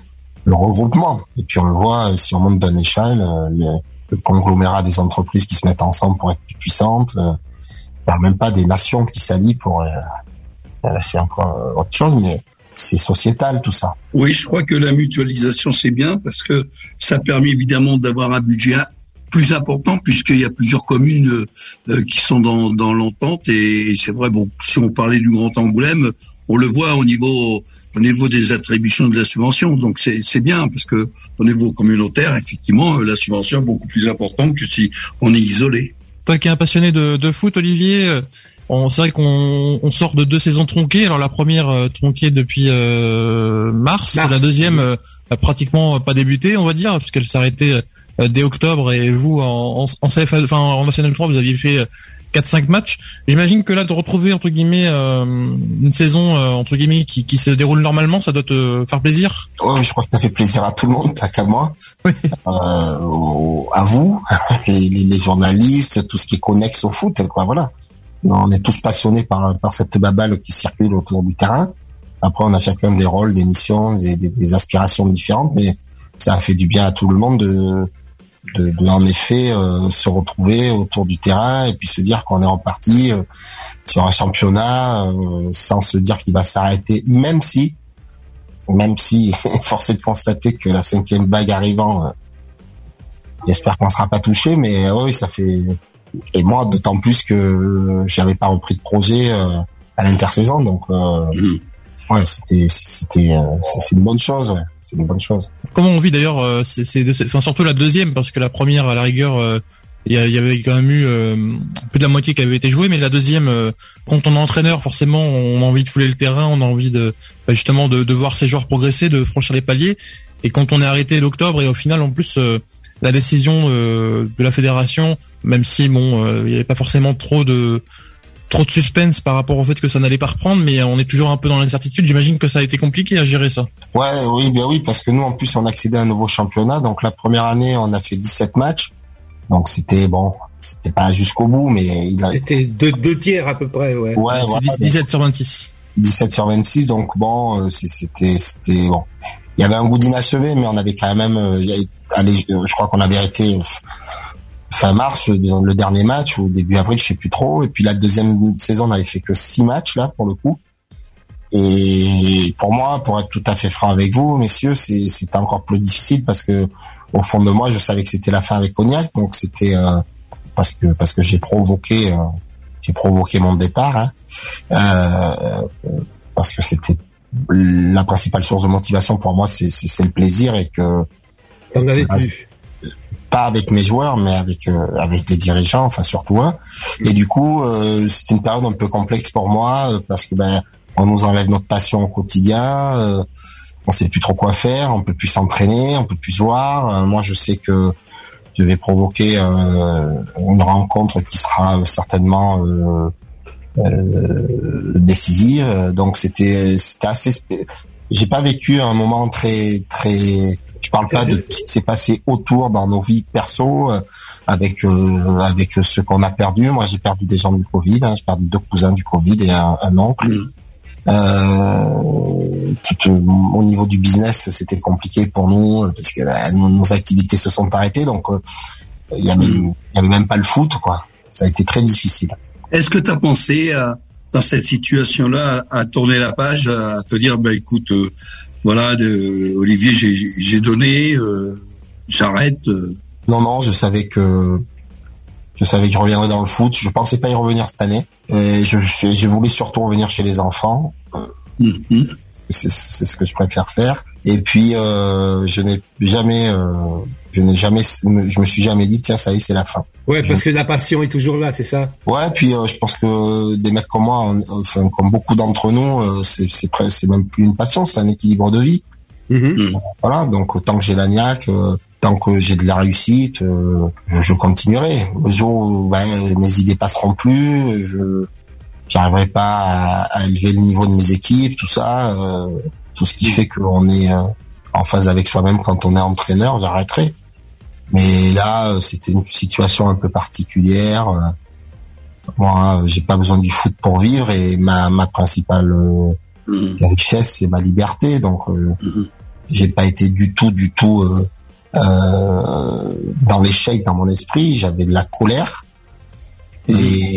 le regroupement. Et puis on le voit, si on monte d'un échelle, le, le conglomérat des entreprises qui se mettent ensemble pour être plus puissantes. Euh, je parle même pas des nations qui s'allient pour... Euh, c'est encore autre chose, mais c'est sociétal tout ça. Oui, je crois que la mutualisation c'est bien parce que ça permet évidemment d'avoir un budget plus important puisqu'il y a plusieurs communes euh, qui sont dans, dans l'entente et, et c'est vrai, bon, si on parlait du Grand Angoulême, on le voit au niveau au niveau des attributions de la subvention, donc c'est c'est bien parce que au niveau communautaire, effectivement, la subvention est beaucoup plus importante que si on est isolé. Toi qui es un passionné de, de foot, Olivier, on, c'est vrai qu'on on sort de deux saisons tronquées. Alors la première euh, tronquée depuis euh, mars, mars, la deuxième euh, a pratiquement pas débuté, on va dire, puisqu'elle s'arrêtait euh, dès octobre. Et vous, en, en, en C F A, enfin en National trois, vous aviez fait quatre cinq matchs. J'imagine que là, de retrouver entre guillemets euh, une saison euh, entre guillemets qui, qui se déroule normalement, ça doit te faire plaisir. Oui, je crois que ça fait plaisir à tout le monde, pas qu'à moi. Oui. Euh, au, à vous, les, les journalistes, tout ce qui est connexe au foot, quoi. Voilà. On est tous passionnés par par cette babale qui circule autour du terrain. Après, on a chacun des rôles, des missions, des, des, des aspirations différentes, mais ça a fait du bien à tout le monde de De, de en effet euh, se retrouver autour du terrain et puis se dire qu'on est reparti euh, sur un championnat euh, sans se dire qu'il va s'arrêter, même si même si force est de constater que la cinquième vague arrivant, euh, j'espère qu'on sera pas touché, mais euh, oui, ça fait, et moi d'autant plus que euh, j'avais pas repris de projet euh, à l'intersaison, donc euh, mmh. ouais, c'était c'était euh, c'est, c'est une bonne chose, ouais. C'est une bonne chose. Comment on vit d'ailleurs, euh, c'est, c'est, enfin surtout la deuxième, parce que la première à la rigueur, il euh, y, y avait quand même eu euh, plus de la moitié qui avait été jouée, mais la deuxième, euh, quand on est entraîneur, forcément, on a envie de fouler le terrain, on a envie de bah, justement de, de voir ses joueurs progresser, de franchir les paliers. Et quand on est arrêté l'octobre et au final, en plus, euh, la décision euh, de la fédération, même si bon, il euh, y avait pas forcément trop de trop de suspense par rapport au fait que ça n'allait pas reprendre, mais on est toujours un peu dans l'incertitude. J'imagine que ça a été compliqué à gérer ça. Ouais, oui, bien oui, parce que nous en plus on accédait à un nouveau championnat. Donc la première année on a fait dix-sept matchs, donc c'était bon, c'était pas jusqu'au bout, mais il a. C'était deux, deux tiers à peu près, ouais. Ouais, c'est voilà, dix-sept sur vingt-six. dix-sept sur vingt-six, donc bon, c'était, c'était bon. Il y avait un goût d'inachevé, mais on avait quand même, il y a, allez, je crois qu'on avait arrêté fin mars, le dernier match, ou début avril, je sais plus trop. Et puis la deuxième saison, on avait fait que six matchs là pour le coup. Et pour moi, pour être tout à fait franc avec vous, messieurs, c'est, c'était encore plus difficile parce que au fond de moi, je savais que c'était la fin avec Cognac, donc c'était euh, parce que parce que j'ai provoqué, euh, j'ai provoqué mon départ, hein, euh, parce que c'était la principale source de motivation pour moi, c'est, c'est, c'est le plaisir et que. T'en avais plus. Pas avec mes joueurs, mais avec euh, avec les dirigeants, enfin surtout un. Et du coup, euh, c'était une période un peu complexe pour moi euh, parce que ben on nous enlève notre passion au quotidien, euh, on sait plus trop quoi faire, on peut plus s'entraîner, on peut plus se voir. Euh, moi, je sais que je vais provoquer euh, une rencontre qui sera certainement euh, euh, décisive. Donc c'était c'était assez. Spé... J'ai pas vécu un moment très très. Je parle pas de ce qui s'est passé autour dans nos vies perso, euh, avec euh, avec ce qu'on a perdu. Moi, j'ai perdu des gens du Covid. Hein, j'ai perdu deux cousins du Covid et un, un oncle. Mmh. Euh, tout, euh, au niveau du business, c'était compliqué pour nous parce que bah, nos, nos activités se sont arrêtées. Donc, il euh, y avait il y avait même pas le foot, quoi. Ça a été très difficile. Est-ce que tu as pensé à, dans cette situation-là à, à tourner la page, à te dire, bah écoute. Euh, Voilà, de, Olivier, j'ai, j'ai donné, euh, j'arrête. Euh. Non, non, je savais que je savais que je reviendrais dans le foot. Je pensais pas y revenir cette année. Et je, je, je voulais surtout revenir chez les enfants. Mm-hmm. C'est, c'est ce que je préfère faire. Et puis, euh, je n'ai jamais, euh, je n'ai jamais, je me suis jamais dit tiens, ça y est, c'est la fin. Ouais, parce que la passion est toujours là, c'est ça. Ouais, puis euh, je pense que des mecs comme moi, on, enfin comme beaucoup d'entre nous, euh, c'est c'est presque, c'est même plus une passion, c'est un équilibre de vie. Mm-hmm. Voilà, donc tant que j'ai la niaque, euh, tant que j'ai de la réussite, euh, je, je continuerai. Le jour où ben, mes idées passeront plus, je j'arriverai pas à, à élever le niveau de mes équipes, tout ça, euh, tout ce qui fait qu'on est euh, en phase avec soi-même quand on est entraîneur, j'arrêterai. Mais là, c'était une situation un peu particulière. Moi, j'ai pas besoin du foot pour vivre et ma, ma principale euh, mmh. richesse, c'est ma liberté. Donc, euh, mmh. j'ai pas été du tout, du tout euh, euh, dans l'échec dans mon esprit. J'avais de la colère mmh.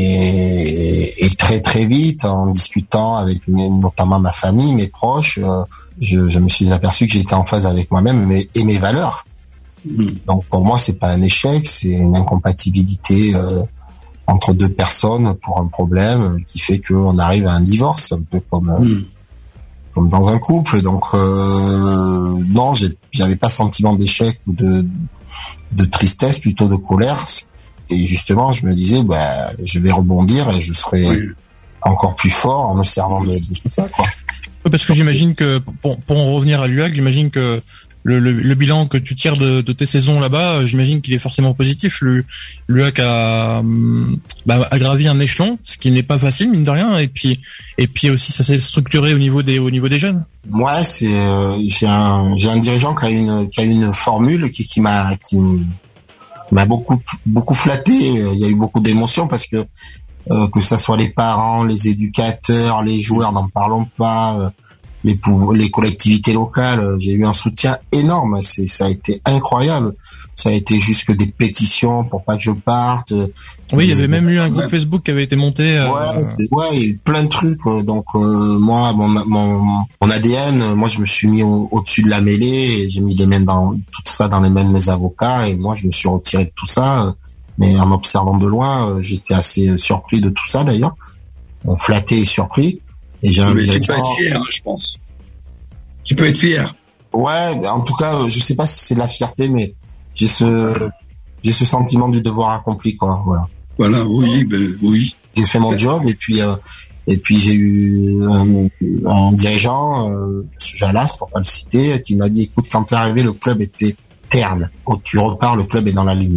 et, et très, très vite, en discutant avec mes, notamment ma famille, mes proches, euh, je, je me suis aperçu que j'étais en phase avec moi-même et mes, et mes valeurs. Donc pour moi c'est pas un échec, c'est une incompatibilité euh, entre deux personnes pour un problème qui fait qu'on arrive à un divorce, un peu comme euh, mm. comme dans un couple. Donc euh, non, j'ai, j'avais pas sentiment d'échec ou de de tristesse, plutôt de colère. Et justement, je me disais bah je vais rebondir et je serai oui. encore plus fort en me servant de, de ça, quoi. Parce que j'imagine que pour, pour en revenir à l'U A C, j'imagine que Le, le, le bilan que tu tires de, de tes saisons là-bas, j'imagine qu'il est forcément positif. Le, l'U A C a, bah, a gravi un échelon, ce qui n'est pas facile mine de rien. Et puis, et puis aussi, ça s'est structuré au niveau des, au niveau des jeunes. Moi, c'est, euh, j'ai un, j'ai un dirigeant qui a une, qui a une formule qui, qui m'a, qui m'a beaucoup, beaucoup flatté. Il y a eu beaucoup d'émotions parce que euh, que ça soit les parents, les éducateurs, les joueurs, n'en parlons pas. Euh, les pouvoirs, les collectivités locales, j'ai eu un soutien énorme, c'est ça a été incroyable. Ça a été jusque des pétitions pour pas que je parte. Oui, il y avait même eu un groupe ouais. Facebook qui avait été monté. Euh... Ouais, ouais, il y a eu plein de trucs. Donc euh, moi, mon, mon mon A D N, moi je me suis mis au, au-dessus de la mêlée, et j'ai mis les mains dans tout ça dans les mains de mes avocats, et moi je me suis retiré de tout ça. Mais en observant de loin, j'étais assez surpris de tout ça d'ailleurs, flatté et surpris. Et j'ai un Mais tu peux être fier, je pense. Tu peux être fier. Ouais, en tout cas, je sais pas si c'est de la fierté, mais j'ai ce, j'ai ce sentiment du devoir accompli, quoi. Voilà. Voilà, oui, ben oui. J'ai fait mon job et puis euh, et puis j'ai eu un, un dirigeant, euh, Jalas, pour pas le citer, qui m'a dit écoute, quand t'es arrivé, le club était terne. Quand tu repars, le club est dans la lumière.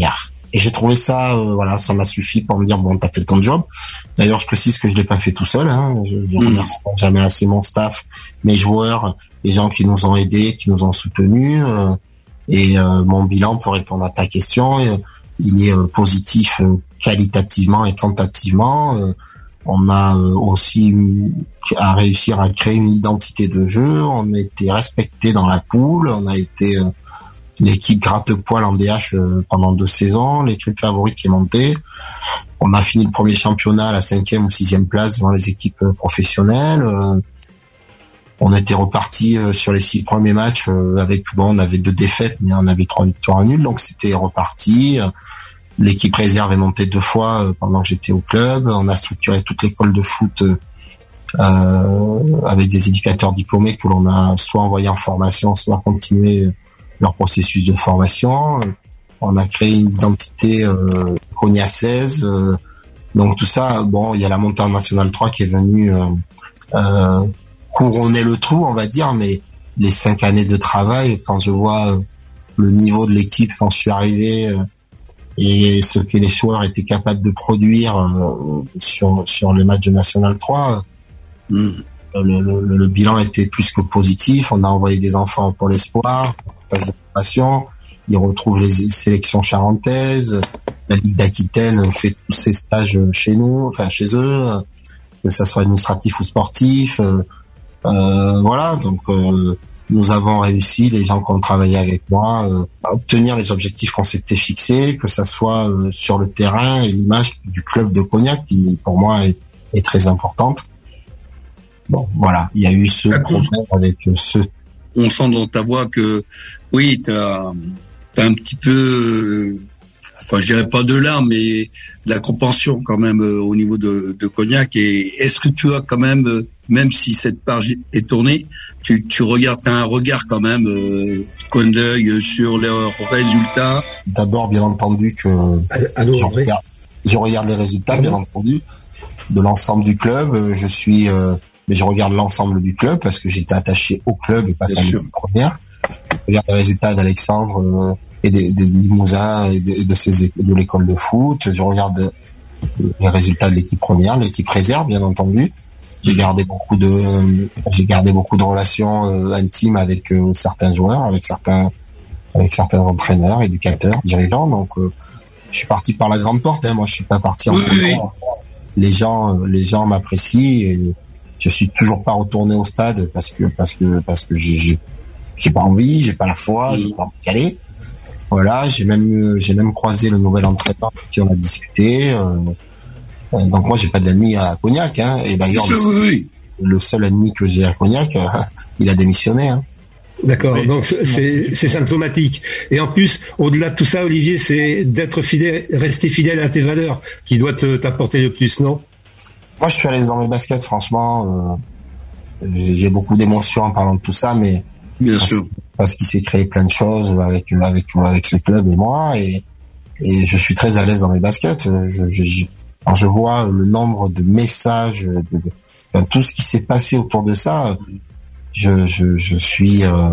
Et j'ai trouvé ça, euh, voilà, ça m'a suffi pour me dire bon, t'as fait ton job. D'ailleurs, je précise que je l'ai pas fait tout seul. Hein. Je, je mmh. remercie jamais assez mon staff, mes joueurs, les gens qui nous ont aidés, qui nous ont soutenus. Euh, et euh, mon bilan, pour répondre à ta question, euh, il est euh, positif euh, qualitativement et quantitativement. Euh, on a euh, aussi à réussir à créer une identité de jeu. On a été respecté dans la poule. On a été euh, l'équipe gratte-poil en D H euh, pendant deux saisons, l'équipe favorite qui est montée. On a fini le premier championnat à la cinquième ou sixième place devant les équipes euh, professionnelles. Euh, on était reparti euh, sur les six premiers matchs euh, avec, bon, on avait deux défaites, mais on avait trois victoires nulles, donc c'était reparti. L'équipe réserve est montée deux fois euh, pendant que j'étais au club. On a structuré toute l'école de foot euh, euh, avec des éducateurs diplômés que l'on a soit envoyés en formation, soit continué leur processus de formation. On a créé une identité euh, cognacaise. Euh, donc tout ça, bon, il y a la montée en National trois qui est venue euh, euh, couronner le tout, on va dire, mais les cinq années de travail, quand je vois euh, le niveau de l'équipe quand je suis arrivé euh, et ce que les joueurs étaient capables de produire euh, sur sur les matchs de National trois, mmh. le, le, le bilan était plus que positif. On a envoyé des enfants pour l'espoir, de formation, ils retrouvent les sélections charentaises, la Ligue d'Aquitaine fait tous ses stages chez nous, enfin chez eux, que ça soit administratif ou sportif. Euh, euh, voilà, donc euh, nous avons réussi, les gens qui ont travaillé avec moi, euh, à obtenir les objectifs qu'on s'était fixés, que ça soit euh, sur le terrain, et l'image du club de Cognac qui pour moi est, est très importante. Bon, voilà, il y a eu ce problème avec ce. On sent dans ta voix que, oui, t'as, t'as un petit peu, enfin, je dirais pas de larmes, mais de la compréhension quand même euh, au niveau de, de Cognac. Et est-ce que tu as quand même, euh, même si cette page est tournée, tu, tu regardes, t'as un regard quand même, euh, coin d'œil sur leurs résultats? D'abord, bien entendu que Allô, je, regarde, je regarde les résultats, bien entendu, de l'ensemble du club. Je suis euh, mais je regarde l'ensemble du club parce que j'étais attaché au club et pas qu'à l'équipe première. Je regarde les résultats d'Alexandre euh, et des, des Limousin et de, de, ses, de l'école de foot. Je regarde les résultats de l'équipe première, l'équipe réserve, bien entendu. J'ai gardé beaucoup de, euh, j'ai gardé beaucoup de relations euh, intimes avec euh, certains joueurs, avec certains, avec certains entraîneurs, éducateurs, dirigeants. Donc, euh, je suis parti par la grande porte. Hein. Moi, je suis pas parti en oui, oui. Les gens, euh, les gens m'apprécient. Et, je suis toujours pas retourné au stade parce que parce que parce que j'ai j'ai pas envie, j'ai pas la foi, mmh. j'ai pas envie d'y aller. Voilà, j'ai même j'ai même croisé le nouvel entraîneur avec qui on a discuté. Euh, donc moi j'ai pas d'ennemis à Cognac, hein. Et d'ailleurs le, oui. le seul ennemi que j'ai à Cognac, euh, il a démissionné. Hein. D'accord, oui. Donc c'est c'est symptomatique. Et en plus, au-delà de tout ça, Olivier, c'est d'être fidèle, rester fidèle à tes valeurs qui doit te, t'apporter le plus, non? Moi, je suis à l'aise dans mes baskets, franchement. Euh, j'ai beaucoup d'émotions en parlant de tout ça, mais bien parce, sûr, parce qu'il s'est créé plein de choses avec avec avec ce club et moi, et et je suis très à l'aise dans mes baskets. Je, je, je, quand je vois le nombre de messages, de, de enfin, tout ce qui s'est passé autour de ça, je je je suis, euh,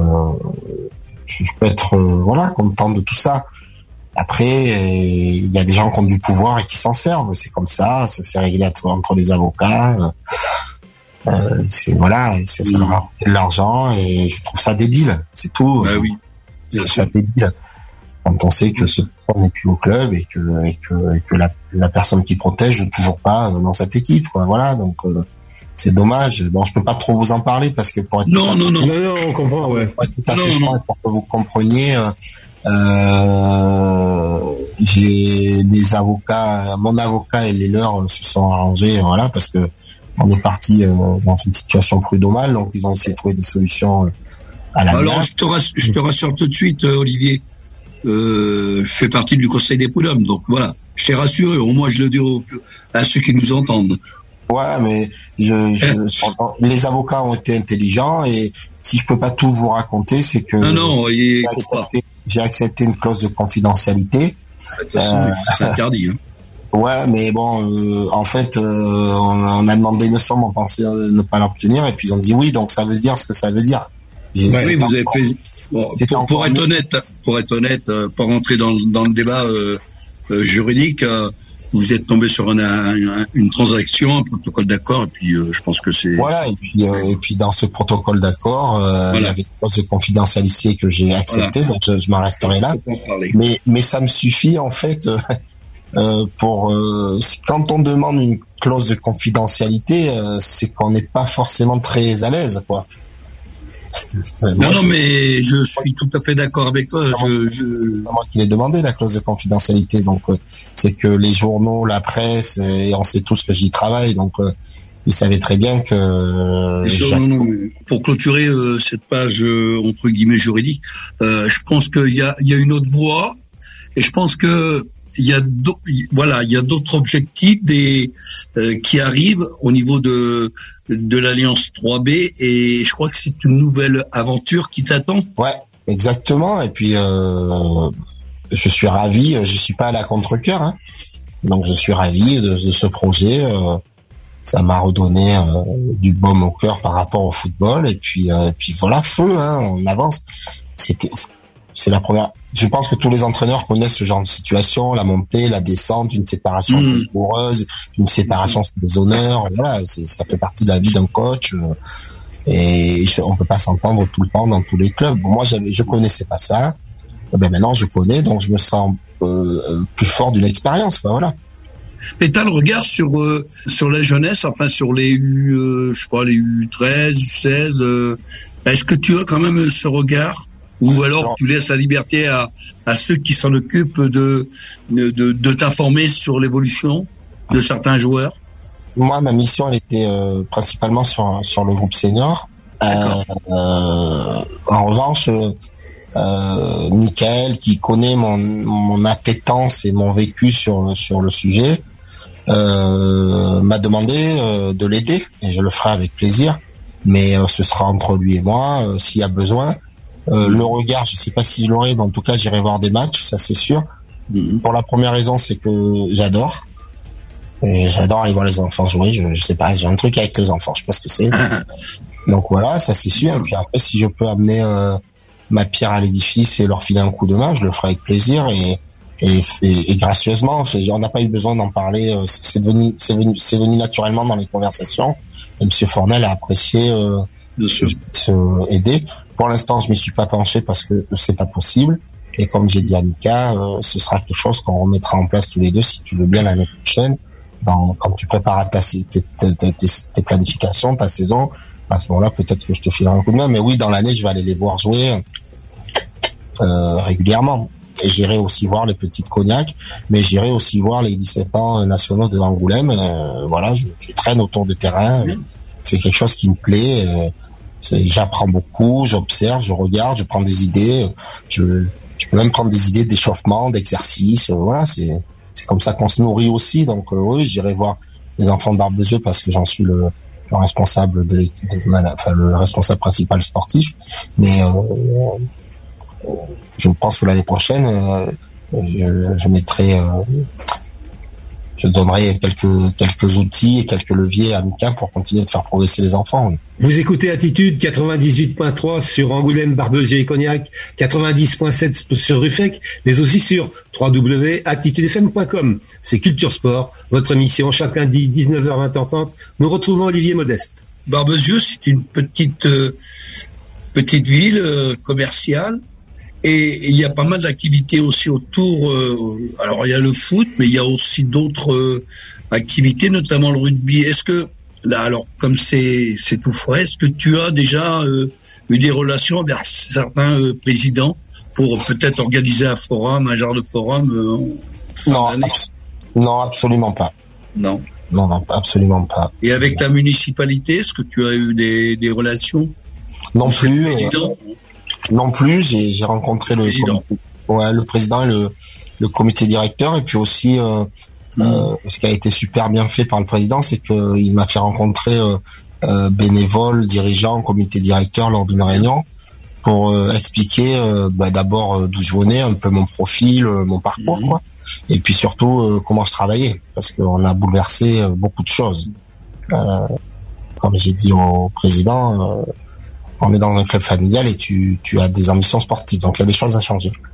je peux être euh, voilà content de tout ça. Après, il y a des gens qui ont du pouvoir et qui s'en servent. C'est comme ça, ça s'est réglé entre les avocats. Euh, c'est voilà, c'est, ça leur a de l'argent et je trouve ça débile. C'est tout. Bah oui. Je trouve ça débile quand on sait que ce on n'est plus au club et que et que, et que la, la personne qui protège n'est toujours pas dans cette équipe. Quoi. Voilà, donc euh, c'est dommage. Bon, je peux pas trop vous en parler parce que pour être non non non non non on comprend ouais. Pour être tout à fait franc et pour que vous compreniez. Euh, Euh, j'ai mes avocats, mon avocat et les leurs se sont arrangés, voilà, parce que on est parti euh, dans une situation prud'homale, donc ils ont essayé de trouver des solutions euh, à la Alors, je te, rassure, je te rassure tout de suite, euh, Olivier, euh, je fais partie du Conseil des prud'hommes, donc voilà, je t'ai rassuré, au moins je le dis aux, à ceux qui nous entendent. Ouais, mais je, je, les avocats ont été intelligents et si je peux pas tout vous raconter, c'est que non, non, il faut accepté, pas. J'ai accepté une clause de confidentialité. De toute façon, euh, c'est interdit. Hein. Ouais, mais bon, euh, en fait, euh, on, on a demandé une somme, on pensait ne pas l'obtenir, et puis ils ont dit oui, donc ça veut dire ce que ça veut dire. J'ai, oui, vous avez fait. Bon, pour, pour être honnête, pour être honnête, euh, pour rentrer dans, dans le débat, euh, euh, juridique, euh, vous êtes tombé sur un, un, une transaction, un protocole d'accord, et puis euh, je pense que c'est... Voilà, et puis, euh, et puis dans ce protocole d'accord, euh, voilà. Il y avait une clause de confidentialité que j'ai acceptée, voilà. Donc je, je m'en resterai là. Mais, mais ça me suffit en fait euh, euh, pour... Euh, quand on demande une clause de confidentialité, euh, c'est qu'on n'est pas forcément très à l'aise, quoi. Non, moi, non, je... mais je suis tout à fait d'accord avec toi. Je, je... C'est moi qui l'ai demandé, la clause de confidentialité. Donc, euh, c'est que les journaux, la presse, et on sait tous que j'y travaille. Donc, euh, ils savaient très bien que... Euh, sûr, chaque... non, non, pour clôturer euh, cette page, euh, entre guillemets, juridique, euh, je pense qu'il y a, il y a une autre voie. Et je pense que il y a d'autres, voilà, il y a d'autres objectifs des euh, qui arrivent au niveau de de l'Alliance trois B, et je crois que c'est une nouvelle aventure qui t'attend. Ouais, exactement. Et puis euh, je suis ravi. Je suis pas à la contre-cœur, hein. Donc je suis ravi de, de ce projet. Euh, ça m'a redonné euh, du baume au cœur par rapport au football. Et puis euh, et puis voilà, feu, hein, on avance. C'était c'est la première. Je pense que tous les entraîneurs connaissent ce genre de situation, la montée, la descente, une séparation mmh. douloureuse, une séparation sous les honneurs. Voilà, c'est, ça fait partie de la vie d'un coach. Euh, et on peut pas s'entendre tout le temps dans tous les clubs. Bon, moi, j'avais, je connaissais pas ça. Et ben maintenant, je connais, donc je me sens euh, plus fort d'une expérience. Quoi, voilà. Mais t'as le regard sur euh, sur la jeunesse, enfin sur les U, euh, je sais pas, les U treize, U seize. Euh, est-ce que tu as quand même ce regard? Ou alors non. Tu laisses la liberté à, à ceux qui s'en occupent de, de, de, de t'informer sur l'évolution de certains joueurs? Moi, ma mission, elle était euh, principalement sur, sur le groupe senior. Euh, euh, en revanche, euh, Michael, qui connaît mon, mon appétence et mon vécu sur, sur le sujet, euh, m'a demandé euh, de l'aider, et je le ferai avec plaisir. Mais euh, ce sera entre lui et moi, euh, s'il y a besoin. Euh, le regard, je sais pas si je l'aurai, mais en tout cas, j'irai voir des matchs, ça c'est sûr. Mm-hmm. Pour la première raison, c'est que j'adore. Et j'adore aller voir les enfants jouer. Je, je sais pas, j'ai un truc avec les enfants, je sais pas ce que c'est. Donc voilà, ça c'est sûr. Et puis après, si je peux amener euh, ma pierre à l'édifice et leur filer un coup de main, je le ferai avec plaisir et et, et, et gracieusement. On n'a pas eu besoin d'en parler. C'est devenu, c'est venu, c'est venu naturellement dans les conversations. Et Monsieur Formel a apprécié euh, se aider. Pour l'instant, je m'y suis pas penché parce que c'est pas possible. Et comme j'ai dit à Mika, euh, ce sera quelque chose qu'on remettra en place tous les deux, si tu veux bien, l'année prochaine. Dans, quand tu prépares ta, tes, tes, tes, tes planifications, ta saison, à ce moment-là, peut-être que je te filerai un coup de main. Mais oui, dans l'année, je vais aller les voir jouer euh, régulièrement. Et j'irai aussi voir les petites Cognac, mais j'irai aussi voir les dix-sept ans nationaux de Angoulême. Euh, voilà, je, je traîne autour des terrains. C'est quelque chose qui me plaît. Euh, C'est, j'apprends beaucoup, j'observe, je regarde, je prends des idées, je, je peux même prendre des idées d'échauffement, d'exercice, voilà, c'est, c'est comme ça qu'on se nourrit aussi, donc euh, oui, j'irai voir les enfants de Barbezieux parce que j'en suis le, le responsable de l'équipe, de, enfin le responsable principal sportif, mais euh, je pense que l'année prochaine, euh, je, je mettrai... Euh, je donnerai quelques quelques outils et quelques leviers à Mika pour continuer de faire progresser les enfants. Oui. Vous écoutez Attitude quatre-vingt-dix-huit point trois sur Angoulême, Barbezieux et Cognac, quatre-vingt-dix point sept sur Ruffec, mais aussi sur w w w point attitude f m point com. C'est Culture Sport, votre émission chaque lundi dix-neuf heures vingt heures trente. Nous retrouvons Olivier Modeste. Barbezieux, c'est une petite euh, petite ville euh, commerciale. Et il y a pas mal d'activités aussi autour. Euh, alors il y a le foot, mais il y a aussi d'autres euh, activités, notamment le rugby. Est-ce que là, alors comme c'est c'est tout frais, est-ce que tu as déjà euh, eu des relations avec certains euh, présidents pour peut-être organiser un forum, un genre de forum euh, Non, abs- non, absolument pas. Non. Non, non, absolument pas. Et avec ta municipalité, est-ce que tu as eu des des relations? Non plus. Euh... Non plus, j'ai, j'ai rencontré le président. Comité, ouais, le président et le, le comité directeur, et puis aussi euh, mmh. euh, ce qui a été super bien fait par le président, c'est que il m'a fait rencontrer euh, euh, bénévoles, dirigeants, comité directeur lors d'une réunion pour euh, expliquer euh, bah, d'abord euh, d'où je venais, un peu mon profil, euh, mon parcours, mmh. quoi, et puis surtout euh, comment je travaillais, parce qu'on a bouleversé euh, beaucoup de choses. Euh, comme j'ai dit au président. Euh, On est dans un club familial et tu, tu as des ambitions sportives. Donc, il y a des choses à changer.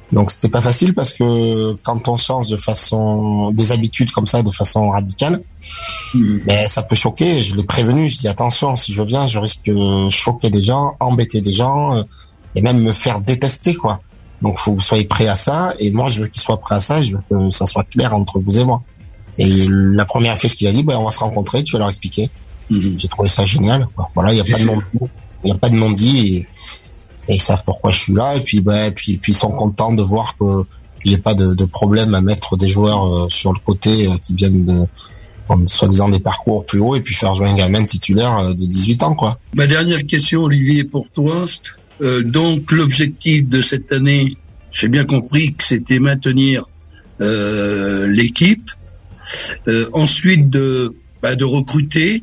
Donc c'était pas facile parce que quand on change de façon, des habitudes comme ça, de façon radicale, mmh. ben, ça peut choquer. Je l'ai prévenu, je dis attention, si je viens, je risque de choquer des gens, embêter des gens, euh, et même me faire détester, quoi. Donc faut que vous soyez prêts à ça, et moi je veux qu'ils soient prêts à ça, et je veux que ça soit clair entre vous et moi. Et la première fois qu'il a dit, ben on va se rencontrer, tu vas leur expliquer. Mmh. J'ai trouvé ça génial, quoi. Voilà, il y a pas de non-dit, il y a pas de non-dit, et et ils savent pourquoi je suis là, et puis ben puis puis ils sont contents de voir que j'ai pas de, de problème à mettre des joueurs euh, sur le côté euh, qui viennent de comme, soi-disant des parcours plus hauts, et puis faire jouer un gamin titulaire euh, de dix-huit ans, quoi. Ma dernière question, Olivier, pour toi. Euh, donc l'objectif de cette année, j'ai bien compris que c'était maintenir euh, l'équipe, euh, ensuite de bah, de recruter.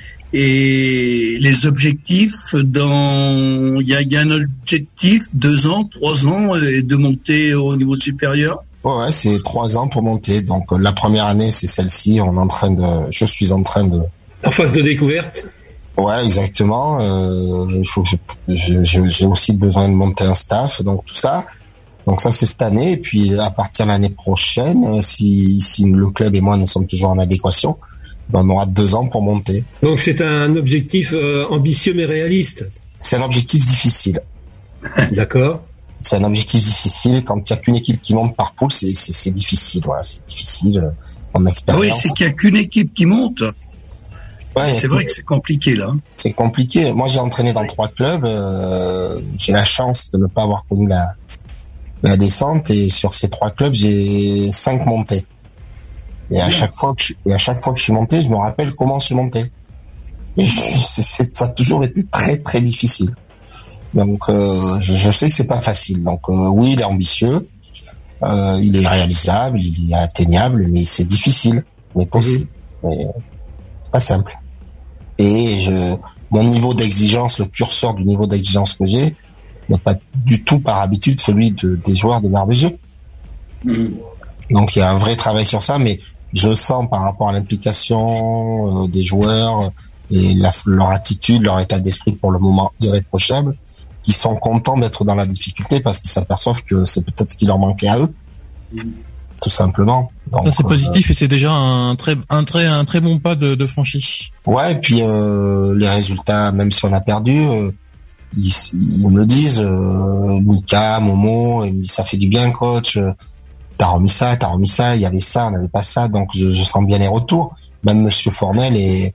Et les objectifs, dans il y a, y a un objectif deux ans, trois ans, et de monter au niveau supérieur. Ouais, ouais, c'est trois ans pour monter. Donc la première année, c'est celle-ci. On est en train de, je suis en train de. En phase de découverte. Ouais, exactement. Euh, il faut que je, je, j'ai aussi besoin de monter un staff, donc tout ça. Donc ça, c'est cette année. Et puis à partir de l'année prochaine, si si le club et moi nous sommes toujours en adéquation, on aura deux ans pour monter. Donc c'est un objectif euh, ambitieux mais réaliste. C'est un objectif difficile. D'accord. C'est un objectif difficile. Quand il n'y a qu'une équipe qui monte par poule, c'est, c'est, c'est difficile. Voilà, c'est difficile en expérience. Ah oui, c'est qu'il n'y a qu'une équipe qui monte. Ouais, c'est vrai que c'est compliqué là. C'est compliqué. Moi, j'ai entraîné dans trois clubs. Euh, j'ai la chance de ne pas avoir connu la, la descente, et sur ces trois clubs, j'ai cinq montées. Et à chaque fois que je, et à chaque fois que je suis monté, je me rappelle comment je suis monté. Et c'est, c'est, ça a toujours été très très difficile. Donc euh, je, je sais que c'est pas facile. Donc euh, oui, il est ambitieux, euh, il est réalisable, il est atteignable, mais c'est difficile, mais possible. Mmh. Mais pas simple. Et je, mon niveau d'exigence, le curseur du niveau d'exigence que j'ai, n'est pas du tout par habitude celui de, des joueurs de Barbezieux. Mmh. Donc il y a un vrai travail sur ça, mais je sens par rapport à l'implication euh, des joueurs et la, leur attitude, leur état d'esprit pour le moment irréprochable, qu'ils sont contents d'être dans la difficulté parce qu'ils s'aperçoivent que c'est peut-être ce qui leur manquait à eux, mmh. tout simplement. Donc, ça, c'est positif, euh, et c'est déjà un très un très un très bon pas de, de franchi. Ouais, et puis euh, les résultats, même si on a perdu, euh, ils, ils me le disent. Euh, Mika, Momo, ils me disent ça fait du bien, coach. Euh, T'as remis ça, t'as remis ça, il y avait ça, on n'avait pas ça, donc je, je sens bien les retours. Même Monsieur Fournel est,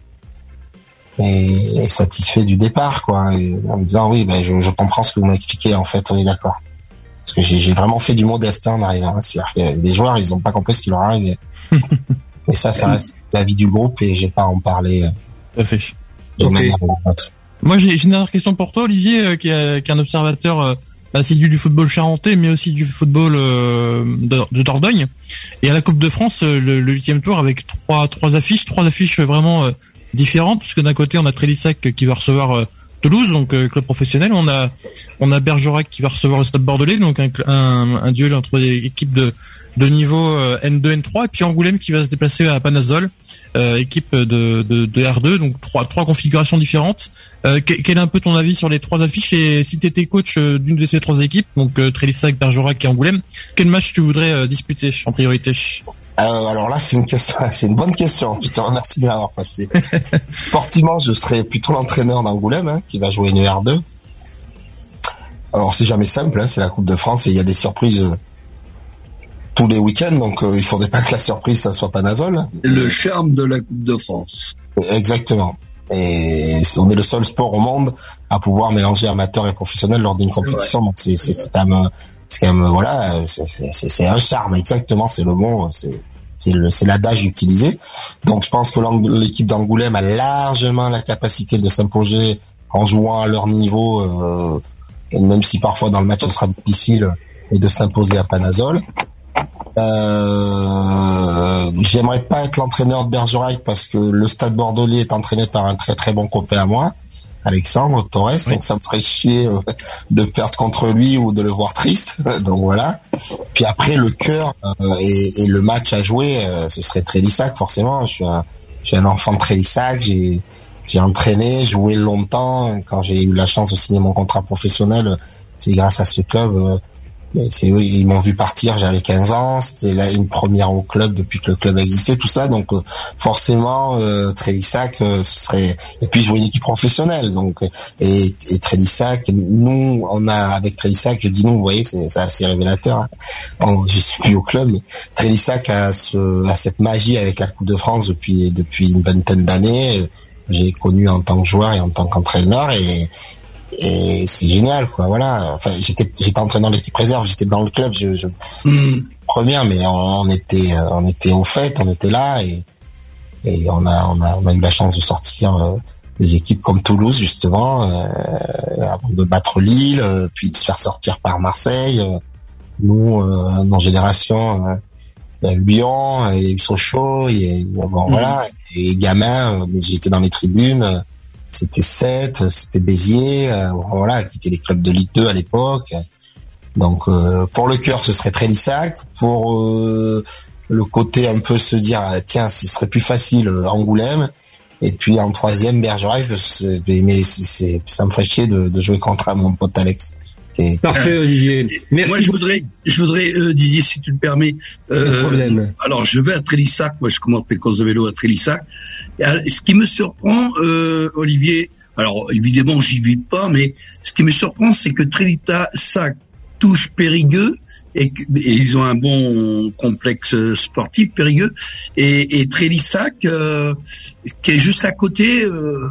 est, est satisfait du départ, quoi. Et en me disant oui, ben je, je comprends ce que vous m'expliquez, en fait, on est d'accord. Parce que j'ai, j'ai vraiment fait du modeste hein, en arrivant. C'est-à-dire que les joueurs, ils n'ont pas compris ce qui leur arrivait. Mais ça, ça reste la vie du groupe, et j'ai pas à en parler. Tout à fait. De okay. manière autre. Moi, j'ai, j'ai une dernière question pour toi, Olivier, euh, qui, est, qui est un observateur. Euh, assidu du football charentais, mais aussi du football euh, de, de Dordogne. Et à la Coupe de France, le, le huitième tour, avec trois trois affiches, trois affiches vraiment euh, différentes, puisque d'un côté on a Trélissac qui va recevoir euh, Toulouse, donc euh, club professionnel. On a on a Bergerac qui va recevoir le Stade Bordelais, donc un, un, un duel entre des équipes de de niveau euh, N deux, N trois, et puis Angoulême qui va se déplacer à Panazol, euh, équipe de, de de R deux, donc trois trois configurations différentes. Euh, quel est un peu ton avis sur les trois affiches, et si tu étais coach d'une de ces trois équipes, donc euh, Trélissac, Bergerac et Angoulême, quel match tu voudrais euh, disputer en priorité? Euh, alors là, c'est une question, c'est une bonne question. Je te remercie de l'avoir passé. Sportivement, je serais plutôt l'entraîneur d'Angoulême, hein, qui va jouer une R deux. Alors c'est jamais simple, hein, c'est la Coupe de France et il y a des surprises euh, tous les week-ends, donc euh, il faudrait pas que la surprise ça soit Panazol. Le charme de la Coupe de France. Exactement. Et on est le seul sport au monde à pouvoir mélanger amateur et professionnel lors d'une compétition. Donc c'est, c'est, c'est quand même, c'est quand même, voilà, c'est, c'est, c'est un charme. Exactement, c'est le mot, c'est, c'est le, c'est l'adage utilisé. Donc je pense que l'équipe d'Angoulême a largement la capacité de s'imposer en jouant à leur niveau, euh, même si parfois dans le match ce sera difficile, et de s'imposer à Panazol. Euh, j'aimerais pas être l'entraîneur de Bergerac parce que le Stade Bordelais est entraîné par un très très bon copain à moi, Alexandre Torres, oui. Donc ça me ferait chier euh, de perdre contre lui ou de le voir triste. Donc voilà. Puis après le cœur euh, et, et le match à jouer, euh, ce serait Trélissac forcément. Je suis un, je suis un enfant de Trélissac. J'ai j'ai entraîné, joué longtemps. Quand j'ai eu la chance de signer mon contrat professionnel, c'est grâce à ce club. Euh, C'est eux, ils m'ont vu partir, j'avais quinze ans, c'était là une première au club depuis que le club existait, tout ça, donc euh, forcément euh, Trélissac euh, ce serait, et puis jouer une équipe professionnelle, donc et, et Trélissac, nous on a avec Trélissac, je dis nous, vous voyez, c'est, c'est assez révélateur, hein. Bon, je suis plus au club, mais Trélissac a ce a cette magie avec la Coupe de France depuis depuis une vingtaine d'années, j'ai connu en tant que joueur et en tant qu'entraîneur, et et c'est génial, quoi. Voilà. Enfin, j'étais, j'étais entraîneur de l'équipe réserve, j'étais dans le club, je, je mmh. première, mais on, on était, on était au fait, on était là, et et on a, on a, on a eu la chance de sortir euh, des équipes comme Toulouse justement, euh, de battre Lille, euh, puis de se faire sortir par Marseille. Euh, nous, euh, nos générations, euh, il y a eu Lyon, il y a eu Sochaux, il y a eu, bon, mmh. voilà. Et gamin, euh, j'étais dans les tribunes. Euh, C'était Sète, c'était Béziers, euh, voilà, qui étaient les clubs de Ligue deux à l'époque. Donc euh, pour le cœur, ce serait Trélissac. Pour euh, le côté un peu se dire, tiens, ce serait plus facile euh, Angoulême. Et puis en troisième, Bergerac. Mais c'est, c'est, ça me ferait chier de, de jouer contre mon pote Alex. Et... Parfait, Olivier. Merci. Moi, je voudrais, je voudrais, euh, Didier, si tu le permets. Euh, alors, je vais à Trélissac. Moi, je commente les courses de vélo à Trélissac. Et, ce qui me surprend, euh, Olivier, alors évidemment, j'y vis pas, mais ce qui me surprend, c'est que Trélissac touche Périgueux et, et ils ont un bon complexe sportif, Périgueux, et, et Trélissac, euh, qui est juste à côté. Euh,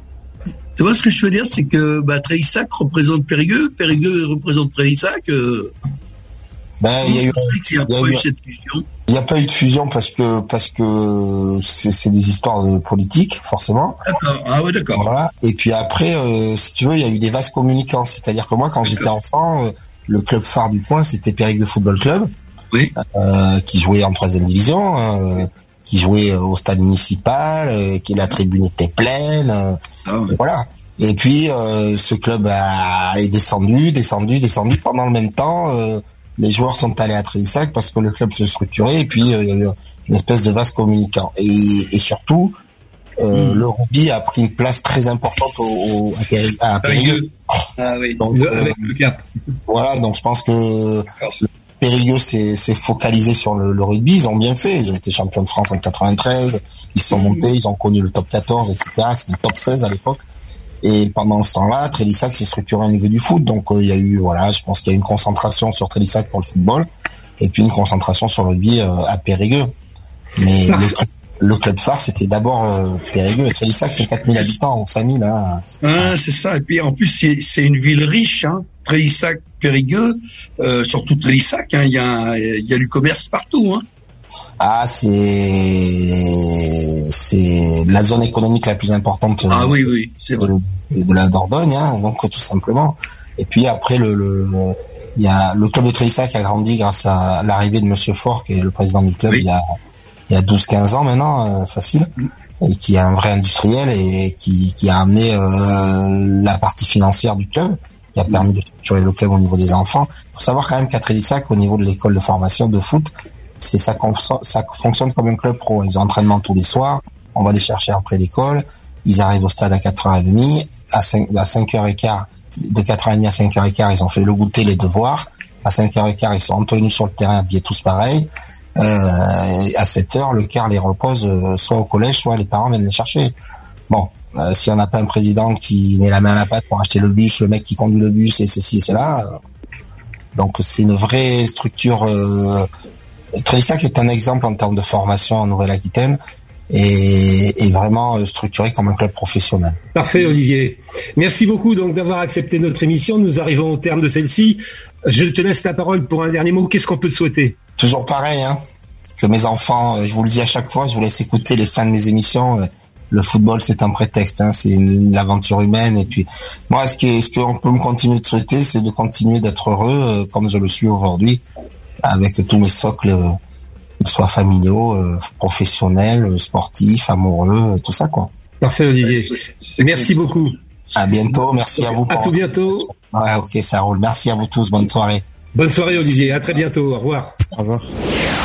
Tu vois ce que je veux dire, c'est que bah, Trélissac représente Périgueux, Périgueux représente Trélissac. Euh... Ben, il y a eu, il y a pas eu cette fusion. Il n'y a pas eu de fusion parce que parce que c'est, c'est des histoires de politique forcément. D'accord. Ah ouais, d'accord. Voilà. Et puis après, euh, si tu veux, il y a eu des vases communicants. C'est-à-dire que moi, quand j'étais enfant, euh, le club phare du coin, c'était Périgueux Football Club, oui, euh, qui jouait en troisième division. Euh, qui jouait au stade municipal, euh, qui la tribune était pleine, euh, ah ouais. Et voilà. Et puis euh, ce club a, est descendu, descendu, descendu. Pendant le même temps, euh, les joueurs sont allés à Trélissac parce que le club se structurait. Et puis euh, il y a eu une espèce de vase communicant. Et, et surtout, euh, mmh. le rugby a pris une place très importante au, au, à Périgueux. Ah oui. Donc, le, euh, avec le cap. Voilà, donc je pense que Périgueux s'est, s'est focalisé sur le, le rugby, ils ont bien fait, ils ont été champions de France en quatre-vingt-treize, ils sont montés, ils ont connu le top quatorze, et cetera. C'était le top seize à l'époque. Et pendant ce temps-là, Trélissac s'est structuré au niveau du foot, donc euh, il y a eu, voilà, je pense qu'il y a une concentration sur Trélissac pour le football, et puis une concentration sur le rugby euh, à Périgueux. Mais le, le club phare, c'était d'abord euh, Périgueux. Et Trélissac, c'est quatre mille habitants, cinq mille, hein. C'est, ah, c'est ça. Et puis en plus, c'est, c'est une ville riche, hein. Trélissac, Périgueux, euh, surtout Trélissac, hein, il y a, il y a du commerce partout, hein. Ah, c'est c'est la zone économique la plus importante. Ah oui, oui, c'est vrai. De, de la Dordogne, hein, donc tout simplement. Et puis après, le, le, le il y a le club de Trélissac qui a grandi grâce à l'arrivée de Monsieur Faure, qui est le président du club, oui. il y a il y a douze quinze ans maintenant, euh, facile, et qui est un vrai industriel et qui qui a amené euh, la partie financière du club, qui a permis de structurer le club au niveau des enfants. Il faut savoir quand même qu'à Trélissac, au niveau de l'école de formation de foot, c'est ça, ça fonctionne comme un club pro. Ils ont entraînement tous les soirs. On va les chercher après l'école. Ils arrivent au stade à quatre heures trente. À cinq, à cinq heures quinze, de quatre heures trente à cinq heures quinze, ils ont fait le goûter, les devoirs. À cinq heures quinze, ils sont en tenue sur le terrain, habillés tous pareil. Euh, à sept heures, le quart les repose euh, soit au collège, soit les parents viennent les chercher. Bon, euh, si on n'a pas un président qui met la main à la pâte pour acheter le bus, le mec qui conduit le bus et ceci et cela. Euh, donc c'est une vraie structure. Euh, Trélissac est un exemple en termes de formation en Nouvelle-Aquitaine et, et vraiment structuré comme un club professionnel. Parfait, Olivier. Merci beaucoup donc d'avoir accepté notre émission. Nous arrivons au terme de celle-ci. Je te laisse la parole pour un dernier mot. Qu'est-ce qu'on peut te souhaiter ? Toujours pareil, hein. Que mes enfants, je vous le dis à chaque fois, je vous laisse écouter les fins de mes émissions. Le football, c'est un prétexte, hein. C'est une, une aventure humaine. Et puis, moi, ce qui, ce qu'on peut me continuer de souhaiter, c'est de continuer d'être heureux, comme je le suis aujourd'hui, avec tous mes socles, euh, qu'ils soient familiaux, euh, professionnels, sportifs, amoureux, tout ça, quoi. Parfait, Olivier. Merci beaucoup. À bientôt. Merci à vous. À tout bientôt. Ouais, ok, ça roule. Merci à vous tous. Bonne soirée. Bonne soirée, Olivier. À très bientôt. Au revoir. Au revoir.